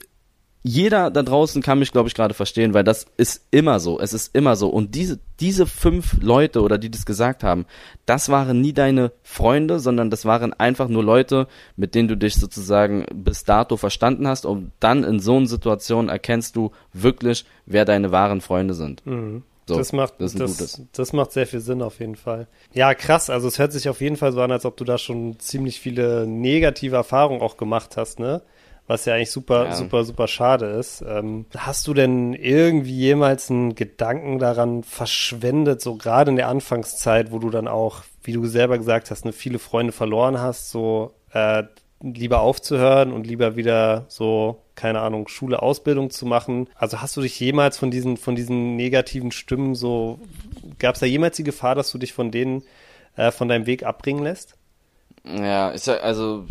Speaker 2: jeder da draußen kann mich, glaube ich, gerade verstehen, weil das ist immer so, es ist immer so und diese diese fünf Leute oder die das gesagt haben, das waren nie deine Freunde, sondern das waren einfach nur Leute, mit denen du dich sozusagen bis dato verstanden hast und dann in so einer Situation erkennst du wirklich, wer deine wahren Freunde sind.
Speaker 1: Mhm.
Speaker 2: So,
Speaker 1: das macht
Speaker 2: das
Speaker 1: das,
Speaker 2: ist ein
Speaker 1: das,
Speaker 2: gutes.
Speaker 1: macht sehr viel Sinn auf jeden Fall. Ja, krass. Also es hört sich auf jeden Fall so an, als ob du da schon ziemlich viele negative Erfahrungen auch gemacht hast, ne? Was ja eigentlich super,
Speaker 2: Ja.
Speaker 1: super, super schade ist. Ähm, hast du denn irgendwie jemals einen Gedanken daran verschwendet, so gerade in der Anfangszeit, wo du dann auch, wie du selber gesagt hast, ne, viele Freunde verloren hast, so äh, lieber aufzuhören und lieber wieder so, keine Ahnung, Schule, Ausbildung zu machen. Also hast du dich jemals von diesen, von diesen negativen Stimmen so, gab es da jemals die Gefahr, dass du dich von denen, äh, von deinem Weg abbringen lässt?
Speaker 2: Ja, ich sag, also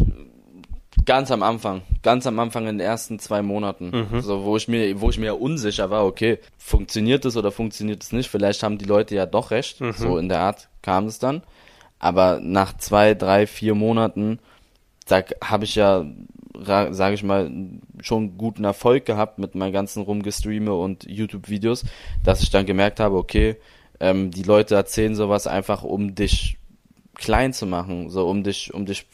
Speaker 2: ganz am Anfang, ganz am Anfang in den ersten zwei Monaten, mhm. so wo ich mir, wo ich mir unsicher war, okay, funktioniert das oder funktioniert es nicht? Vielleicht haben die Leute ja doch recht, mhm. so in der Art kam es dann. Aber nach zwei, drei, vier Monaten, da habe ich ja, sage ich mal, schon guten Erfolg gehabt mit meinen ganzen Rumgestreame und YouTube-Videos, dass ich dann gemerkt habe, okay, ähm, die Leute erzählen sowas einfach, um dich klein zu machen, so um dich, um dich,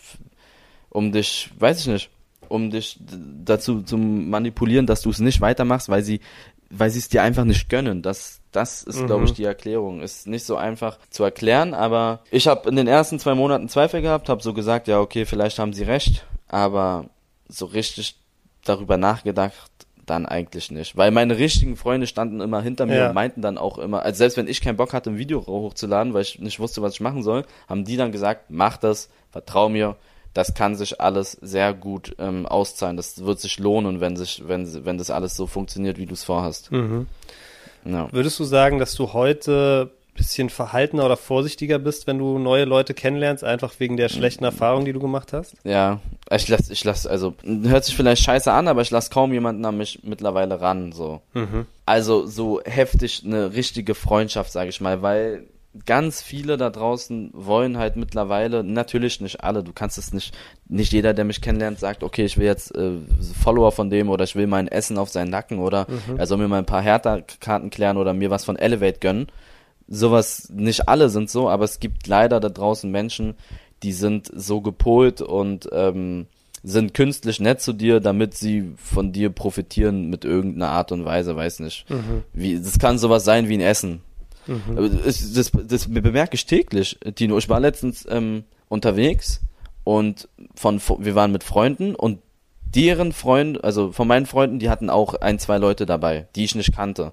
Speaker 2: um dich, weiß ich nicht, um dich dazu zu manipulieren, dass du es nicht weitermachst, weil sie, weil sie es dir einfach nicht gönnen. Das, das ist, mhm. glaube ich, die Erklärung. Ist nicht so einfach zu erklären, aber ich habe in den ersten zwei Monaten Zweifel gehabt, habe so gesagt, ja, okay, vielleicht haben sie recht, aber so richtig darüber nachgedacht dann eigentlich nicht. Weil meine richtigen Freunde standen immer hinter mir ja. und meinten dann auch immer, also selbst wenn ich keinen Bock hatte, ein Video hochzuladen, weil ich nicht wusste, was ich machen soll, haben die dann gesagt, mach das, vertrau mir, das kann sich alles sehr gut ähm, auszahlen. Das wird sich lohnen, wenn sich, wenn, wenn das alles so funktioniert, wie du es vorhast.
Speaker 1: Mhm. Ja. Würdest du sagen, dass du heute ein bisschen verhaltener oder vorsichtiger bist, wenn du neue Leute kennenlernst, einfach wegen der schlechten Erfahrung, die du gemacht hast?
Speaker 2: Ja, ich lass, ich lass, also hört sich vielleicht scheiße an, aber ich lasse kaum jemanden an mich mittlerweile ran, so. Mhm. Also so heftig eine richtige Freundschaft, sage ich mal, weil ganz viele da draußen wollen halt mittlerweile, natürlich nicht alle, du kannst es nicht, nicht jeder, der mich kennenlernt, sagt, okay, ich will jetzt äh, Follower von dem oder ich will mein Essen auf seinen Nacken oder mhm. er soll mir mal ein paar Hertha-Karten klären oder mir was von Elevate gönnen. Sowas, nicht alle sind so, aber es gibt leider da draußen Menschen, die sind so gepolt und ähm, sind künstlich nett zu dir, damit sie von dir profitieren mit irgendeiner Art und Weise, weiß nicht. Mhm. Wie, das kann sowas sein wie ein Essen. Mhm. Das, das, das bemerke ich täglich, Tino. Ich war letztens ähm, unterwegs und von wir waren mit Freunden und deren Freunde, also von meinen Freunden, die hatten auch ein, zwei Leute dabei, die ich nicht kannte.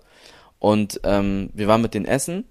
Speaker 2: Und ähm, wir waren mit denen essen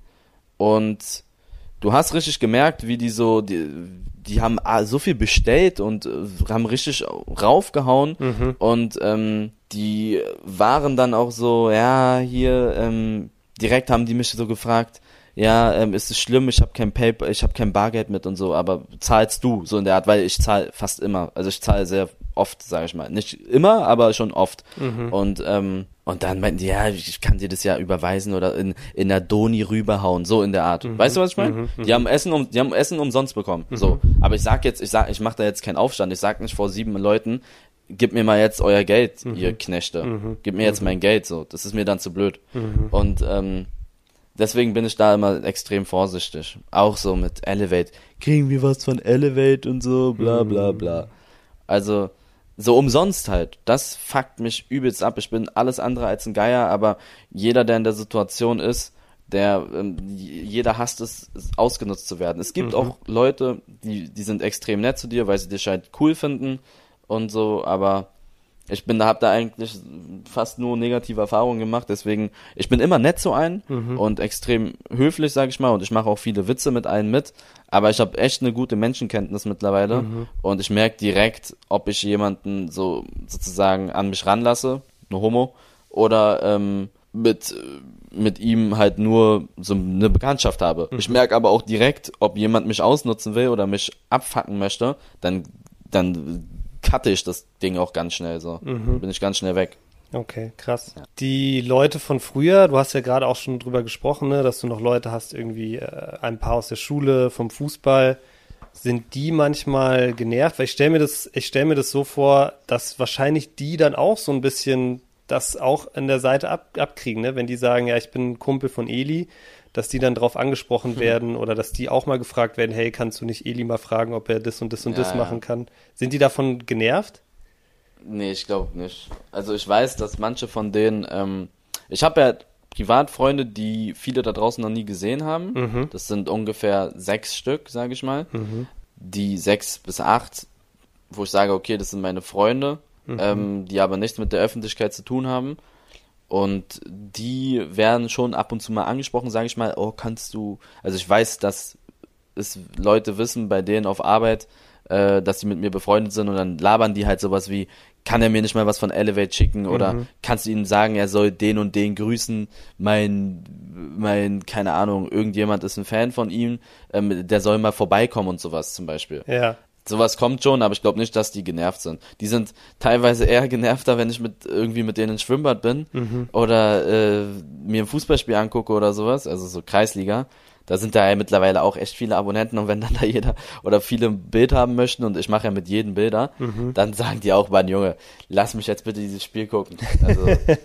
Speaker 2: und du hast richtig gemerkt, wie die so, die, die haben so viel bestellt und äh, haben richtig raufgehauen mhm. und ähm, die waren dann auch so, ja, hier, ähm, direkt haben die mich so gefragt, ja, ähm, ist es schlimm, ich habe kein Paper, ich habe kein Bargeld mit und so, aber zahlst du, so in der Art, weil ich zahle fast immer, also ich zahle sehr oft, sage ich mal, nicht immer, aber schon oft mhm. und ähm, und dann meinten die, ja, ich kann dir das ja überweisen oder in in der Doni rüberhauen, so in der Art. Mhm. Weißt du, was ich meine? Mhm. Die haben Essen um, die haben Essen umsonst bekommen, mhm. so. Aber ich sag jetzt, ich sag, ich mache da jetzt keinen Aufstand, ich sag nicht vor sieben Leuten, gib mir mal jetzt euer Geld, mhm. ihr Knechte. Mhm. Gib mir jetzt mhm. mein Geld, so. Das ist mir dann zu blöd. Mhm. Und ähm, deswegen bin ich da immer extrem vorsichtig. Auch so mit Elevate. Kriegen wir was von Elevate und so, bla bla bla. Also so umsonst halt. Das fuckt mich übelst ab. Ich bin alles andere als ein Geier, aber jeder, der in der Situation ist, der ähm, jeder hasst es, ausgenutzt zu werden. Es gibt mhm. auch Leute, die die sind extrem nett zu dir, weil sie dich halt cool finden und so, aber ich bin da, hab da eigentlich fast nur negative Erfahrungen gemacht, deswegen, ich bin immer nett zu allen mhm. und extrem höflich, sag ich mal, und ich mache auch viele Witze mit allen mit, aber ich habe echt eine gute Menschenkenntnis mittlerweile mhm. und ich merke direkt, ob ich jemanden so sozusagen an mich ranlasse, eine Homo, oder ähm, mit mit ihm halt nur so eine Bekanntschaft habe. Mhm. Ich merke aber auch direkt, ob jemand mich ausnutzen will oder mich abfacken möchte, dann dann cutte ich das Ding auch ganz schnell so. Mhm. Bin ich ganz schnell weg.
Speaker 1: Okay, krass. Ja. Die Leute von früher, du hast ja gerade auch schon drüber gesprochen, ne, dass du noch Leute hast, irgendwie äh, ein paar aus der Schule, vom Fußball. Sind die manchmal genervt? Weil ich stelle mir das, ich stelle mir das so vor, dass wahrscheinlich die dann auch so ein bisschen das auch an der Seite ab, abkriegen, ne? Wenn die sagen, ja, ich bin ein Kumpel von Eli, dass die dann drauf angesprochen hm. werden oder dass die auch mal gefragt werden, hey, kannst du nicht Eli mal fragen, ob er das und das und ja, das machen ja. kann? Sind die davon genervt?
Speaker 2: Nee, ich glaube nicht. Also ich weiß, dass manche von denen, ähm, ich habe ja Privatfreunde, die viele da draußen noch nie gesehen haben. Mhm. Das sind ungefähr sechs Stück, sage ich mal. Mhm. Die sechs bis acht, wo ich sage, okay, das sind meine Freunde, mhm. ähm, die aber nichts mit der Öffentlichkeit zu tun haben. Und die werden schon ab und zu mal angesprochen, sage ich mal, oh, kannst du, also ich weiß, dass es Leute wissen, bei denen auf Arbeit, äh, dass die mit mir befreundet sind und dann labern die halt sowas wie, kann er mir nicht mal was von Elevate schicken oder mhm. kannst du ihm sagen, er soll den und den grüßen, mein, mein, keine Ahnung, irgendjemand ist ein Fan von ihm, ähm, der soll mal vorbeikommen und sowas zum Beispiel.
Speaker 1: Ja.
Speaker 2: Sowas kommt schon, aber ich glaube nicht, dass die genervt sind. Die sind teilweise eher genervter, wenn ich mit irgendwie mit denen ins Schwimmbad bin mhm. oder äh, mir ein Fußballspiel angucke oder sowas, also so Kreisliga. Da sind da ja mittlerweile auch echt viele Abonnenten und wenn dann da jeder oder viele ein Bild haben möchten und ich mache ja mit jedem Bilder, mhm. dann sagen die auch, Mann Junge, lass mich jetzt bitte dieses Spiel gucken. Also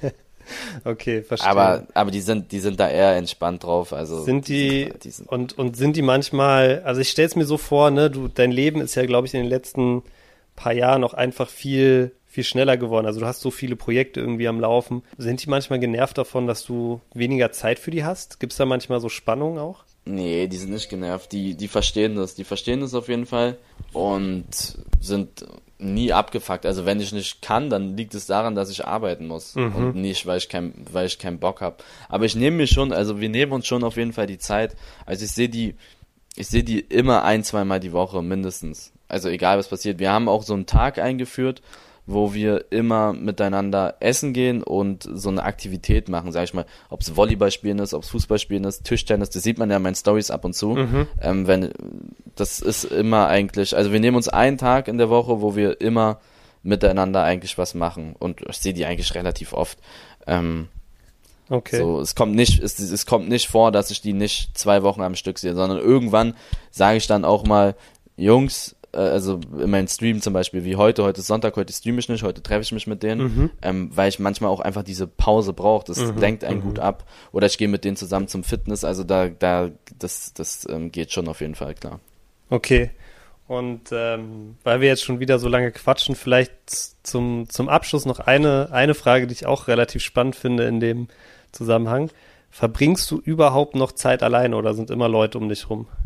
Speaker 1: okay, verstehe.
Speaker 2: Aber aber die sind die sind da eher entspannt drauf. Also
Speaker 1: sind die,
Speaker 2: die sind,
Speaker 1: und und sind die manchmal, also ich stelle es mir so vor, ne, du dein Leben ist ja, glaube ich, in den letzten paar Jahren auch einfach viel viel schneller geworden. Also du hast so viele Projekte irgendwie am Laufen. Sind die manchmal genervt davon, dass du weniger Zeit für die hast? Gibt es da manchmal so Spannungen auch?
Speaker 2: Nee, die sind nicht genervt. Die die verstehen das. Die verstehen das auf jeden Fall und sind nie abgefuckt. Also wenn ich nicht kann, dann liegt es daran, dass ich arbeiten muss mhm. und nicht, weil ich kein, weil ich keinen Bock habe. Aber ich nehme mir schon, also wir nehmen uns schon auf jeden Fall die Zeit. Also ich sehe die, ich sehe die immer ein, zweimal die Woche mindestens. Also egal was passiert. Wir haben auch so einen Tag eingeführt, wo wir immer miteinander essen gehen und so eine Aktivität machen, sag ich mal, ob es Volleyball spielen ist, ob es Fußball spielen ist, Tischtennis, das sieht man ja in meinen Stories ab und zu. Mhm. Ähm, wenn, das ist immer eigentlich, also wir nehmen uns einen Tag in der Woche, wo wir immer miteinander eigentlich was machen und ich sehe die eigentlich relativ oft. Ähm,
Speaker 1: okay.
Speaker 2: So, es kommt nicht, es, es kommt nicht vor, dass ich die nicht zwei Wochen am Stück sehe, sondern irgendwann sage ich dann auch mal, Jungs, also in meinen Stream zum Beispiel, wie heute, heute ist Sonntag, heute streame ich nicht, heute treffe ich mich mit denen, mhm. ähm, weil ich manchmal auch einfach diese Pause brauche, das mhm. lenkt einen mhm. gut ab, oder ich gehe mit denen zusammen zum Fitness, also da, da, das, das ähm, geht schon auf jeden Fall, klar.
Speaker 1: Okay, und ähm, weil wir jetzt schon wieder so lange quatschen, vielleicht zum, zum Abschluss noch eine, eine Frage, die ich auch relativ spannend finde in dem Zusammenhang. Verbringst du überhaupt noch Zeit alleine oder sind immer Leute um dich rum?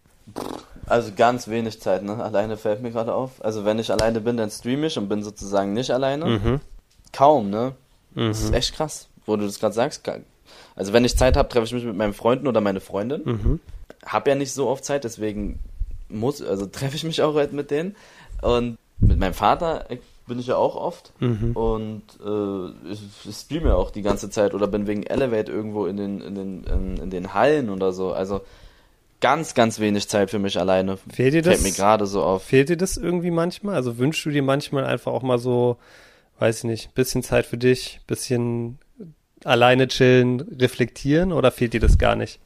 Speaker 2: Also ganz wenig Zeit, ne? Alleine fällt mir gerade auf. Also wenn ich alleine bin, dann streame ich und bin sozusagen nicht alleine. Mhm. Kaum, ne? Mhm. Das ist echt krass, wo du das gerade sagst. Also wenn ich Zeit habe, treffe ich mich mit meinen Freunden oder meine Freundin. Mhm. Hab ja nicht so oft Zeit, deswegen muss, also treffe ich mich auch halt mit denen. Und mit meinem Vater bin ich ja auch oft. Mhm. Und äh, ich, ich streame ja auch die ganze Zeit oder bin wegen Elevate irgendwo in den, in den, in, in den Hallen oder so. Also ganz, ganz wenig Zeit für mich alleine.
Speaker 1: Fehlt dir das?
Speaker 2: Fällt mir gerade so auf.
Speaker 1: Fehlt dir das irgendwie manchmal? Also wünschst du dir manchmal einfach auch mal so, weiß ich nicht, bisschen Zeit für dich, bisschen alleine chillen, reflektieren oder fehlt dir das gar nicht?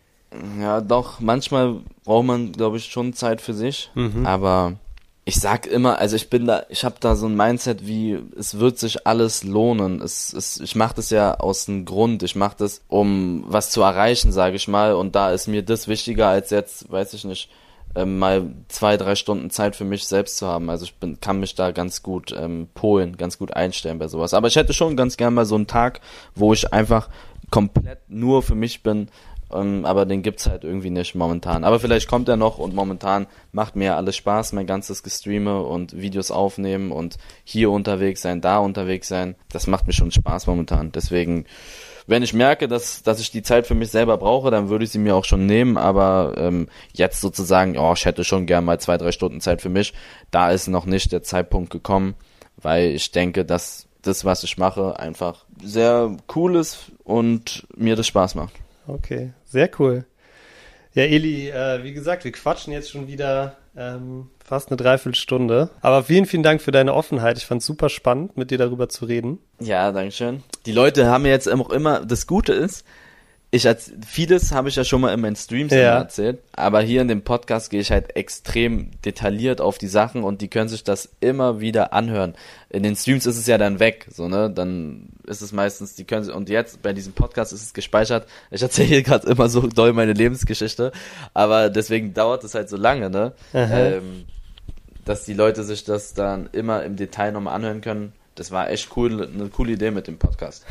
Speaker 2: Ja, doch, manchmal braucht man, glaube ich, schon Zeit für sich, mhm. aber ich sag immer, also ich bin da, ich habe da so ein Mindset wie, es wird sich alles lohnen. Es, es, ich mache das ja aus einem Grund. Ich mache das, um was zu erreichen, sage ich mal. Und da ist mir das wichtiger, als jetzt, weiß ich nicht, ähm, mal zwei, drei Stunden Zeit für mich selbst zu haben. Also ich bin, kann mich da ganz gut ähm, polen, ganz gut einstellen bei sowas. Aber ich hätte schon ganz gern mal so einen Tag, wo ich einfach komplett nur für mich bin. Um, aber den gibt's halt irgendwie nicht momentan. Aber vielleicht kommt er noch und momentan macht mir ja alles Spaß, mein ganzes Gestreame und Videos aufnehmen und hier unterwegs sein, da unterwegs sein. Das macht mir schon Spaß momentan. Deswegen, wenn ich merke, dass dass ich die Zeit für mich selber brauche, dann würde ich sie mir auch schon nehmen. Aber ähm, jetzt sozusagen, oh, ich hätte schon gern mal zwei, drei Stunden Zeit für mich. Da ist noch nicht der Zeitpunkt gekommen, weil ich denke, dass das, was ich mache, einfach sehr cool ist und mir das Spaß macht.
Speaker 1: Okay, sehr cool. Ja, Eli, äh, wie gesagt, wir quatschen jetzt schon wieder ähm, fast eine Dreiviertelstunde. Aber vielen, vielen Dank für deine Offenheit. Ich fand es super spannend, mit dir darüber zu reden.
Speaker 2: Ja, danke schön. Die Leute haben mir jetzt auch immer, das Gute ist, ich als vieles habe ich ja schon mal in meinen Streams
Speaker 1: ja.
Speaker 2: erzählt, aber hier in dem Podcast gehe ich halt extrem detailliert auf die Sachen und die können sich das immer wieder anhören. In den Streams ist es ja dann weg, so ne, dann ist es meistens, die können und jetzt bei diesem Podcast ist es gespeichert. Ich erzähle hier gerade immer so doll meine Lebensgeschichte, aber deswegen dauert es halt so lange, ne, ähm, dass die Leute sich das dann immer im Detail nochmal anhören können. Das war echt cool, eine coole Idee mit dem Podcast.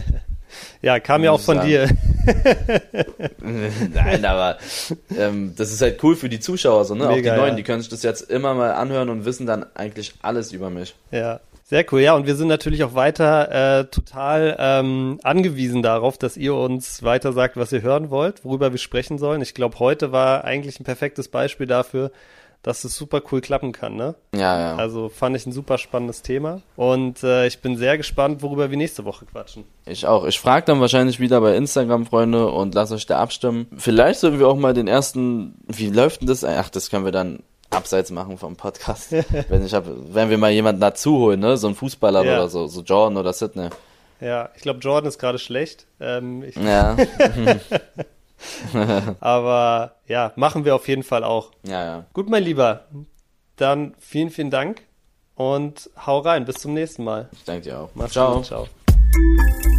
Speaker 1: Ja, kam ja auch von sagen. dir.
Speaker 2: Nein, aber ähm, das ist halt cool für die Zuschauer, so, ne?
Speaker 1: Mega,
Speaker 2: auch die Neuen,
Speaker 1: ja.
Speaker 2: die können sich das jetzt immer mal anhören und wissen dann eigentlich alles über mich.
Speaker 1: Ja, sehr cool. Ja, und wir sind natürlich auch weiter äh, total ähm, angewiesen darauf, dass ihr uns weiter sagt, was ihr hören wollt, worüber wir sprechen sollen. Ich glaube, heute war eigentlich ein perfektes Beispiel dafür, dass es super cool klappen kann, ne?
Speaker 2: Ja, ja.
Speaker 1: Also fand ich ein super spannendes Thema und äh, ich bin sehr gespannt, worüber wir nächste Woche quatschen.
Speaker 2: Ich auch. Ich frage dann wahrscheinlich wieder bei Instagram, Freunde, und lasst euch da abstimmen. Vielleicht sollten wir auch mal den ersten, wie läuft denn das? Ach, das können wir dann abseits machen vom Podcast. wenn ich hab, wenn wir mal jemanden dazu holen, ne? So ein Fußballer
Speaker 1: Ja.
Speaker 2: oder so, so Jordan oder Sidney.
Speaker 1: Ja, ich glaube, Jordan ist gerade schlecht. Ähm, ich,
Speaker 2: Ja.
Speaker 1: aber ja, machen wir auf jeden Fall auch.
Speaker 2: Ja, ja.
Speaker 1: Gut, mein Lieber, dann vielen, vielen Dank und hau rein. Bis zum nächsten Mal.
Speaker 2: Ich danke dir auch.
Speaker 1: Mach's
Speaker 2: Ciao.
Speaker 1: gut, ciao.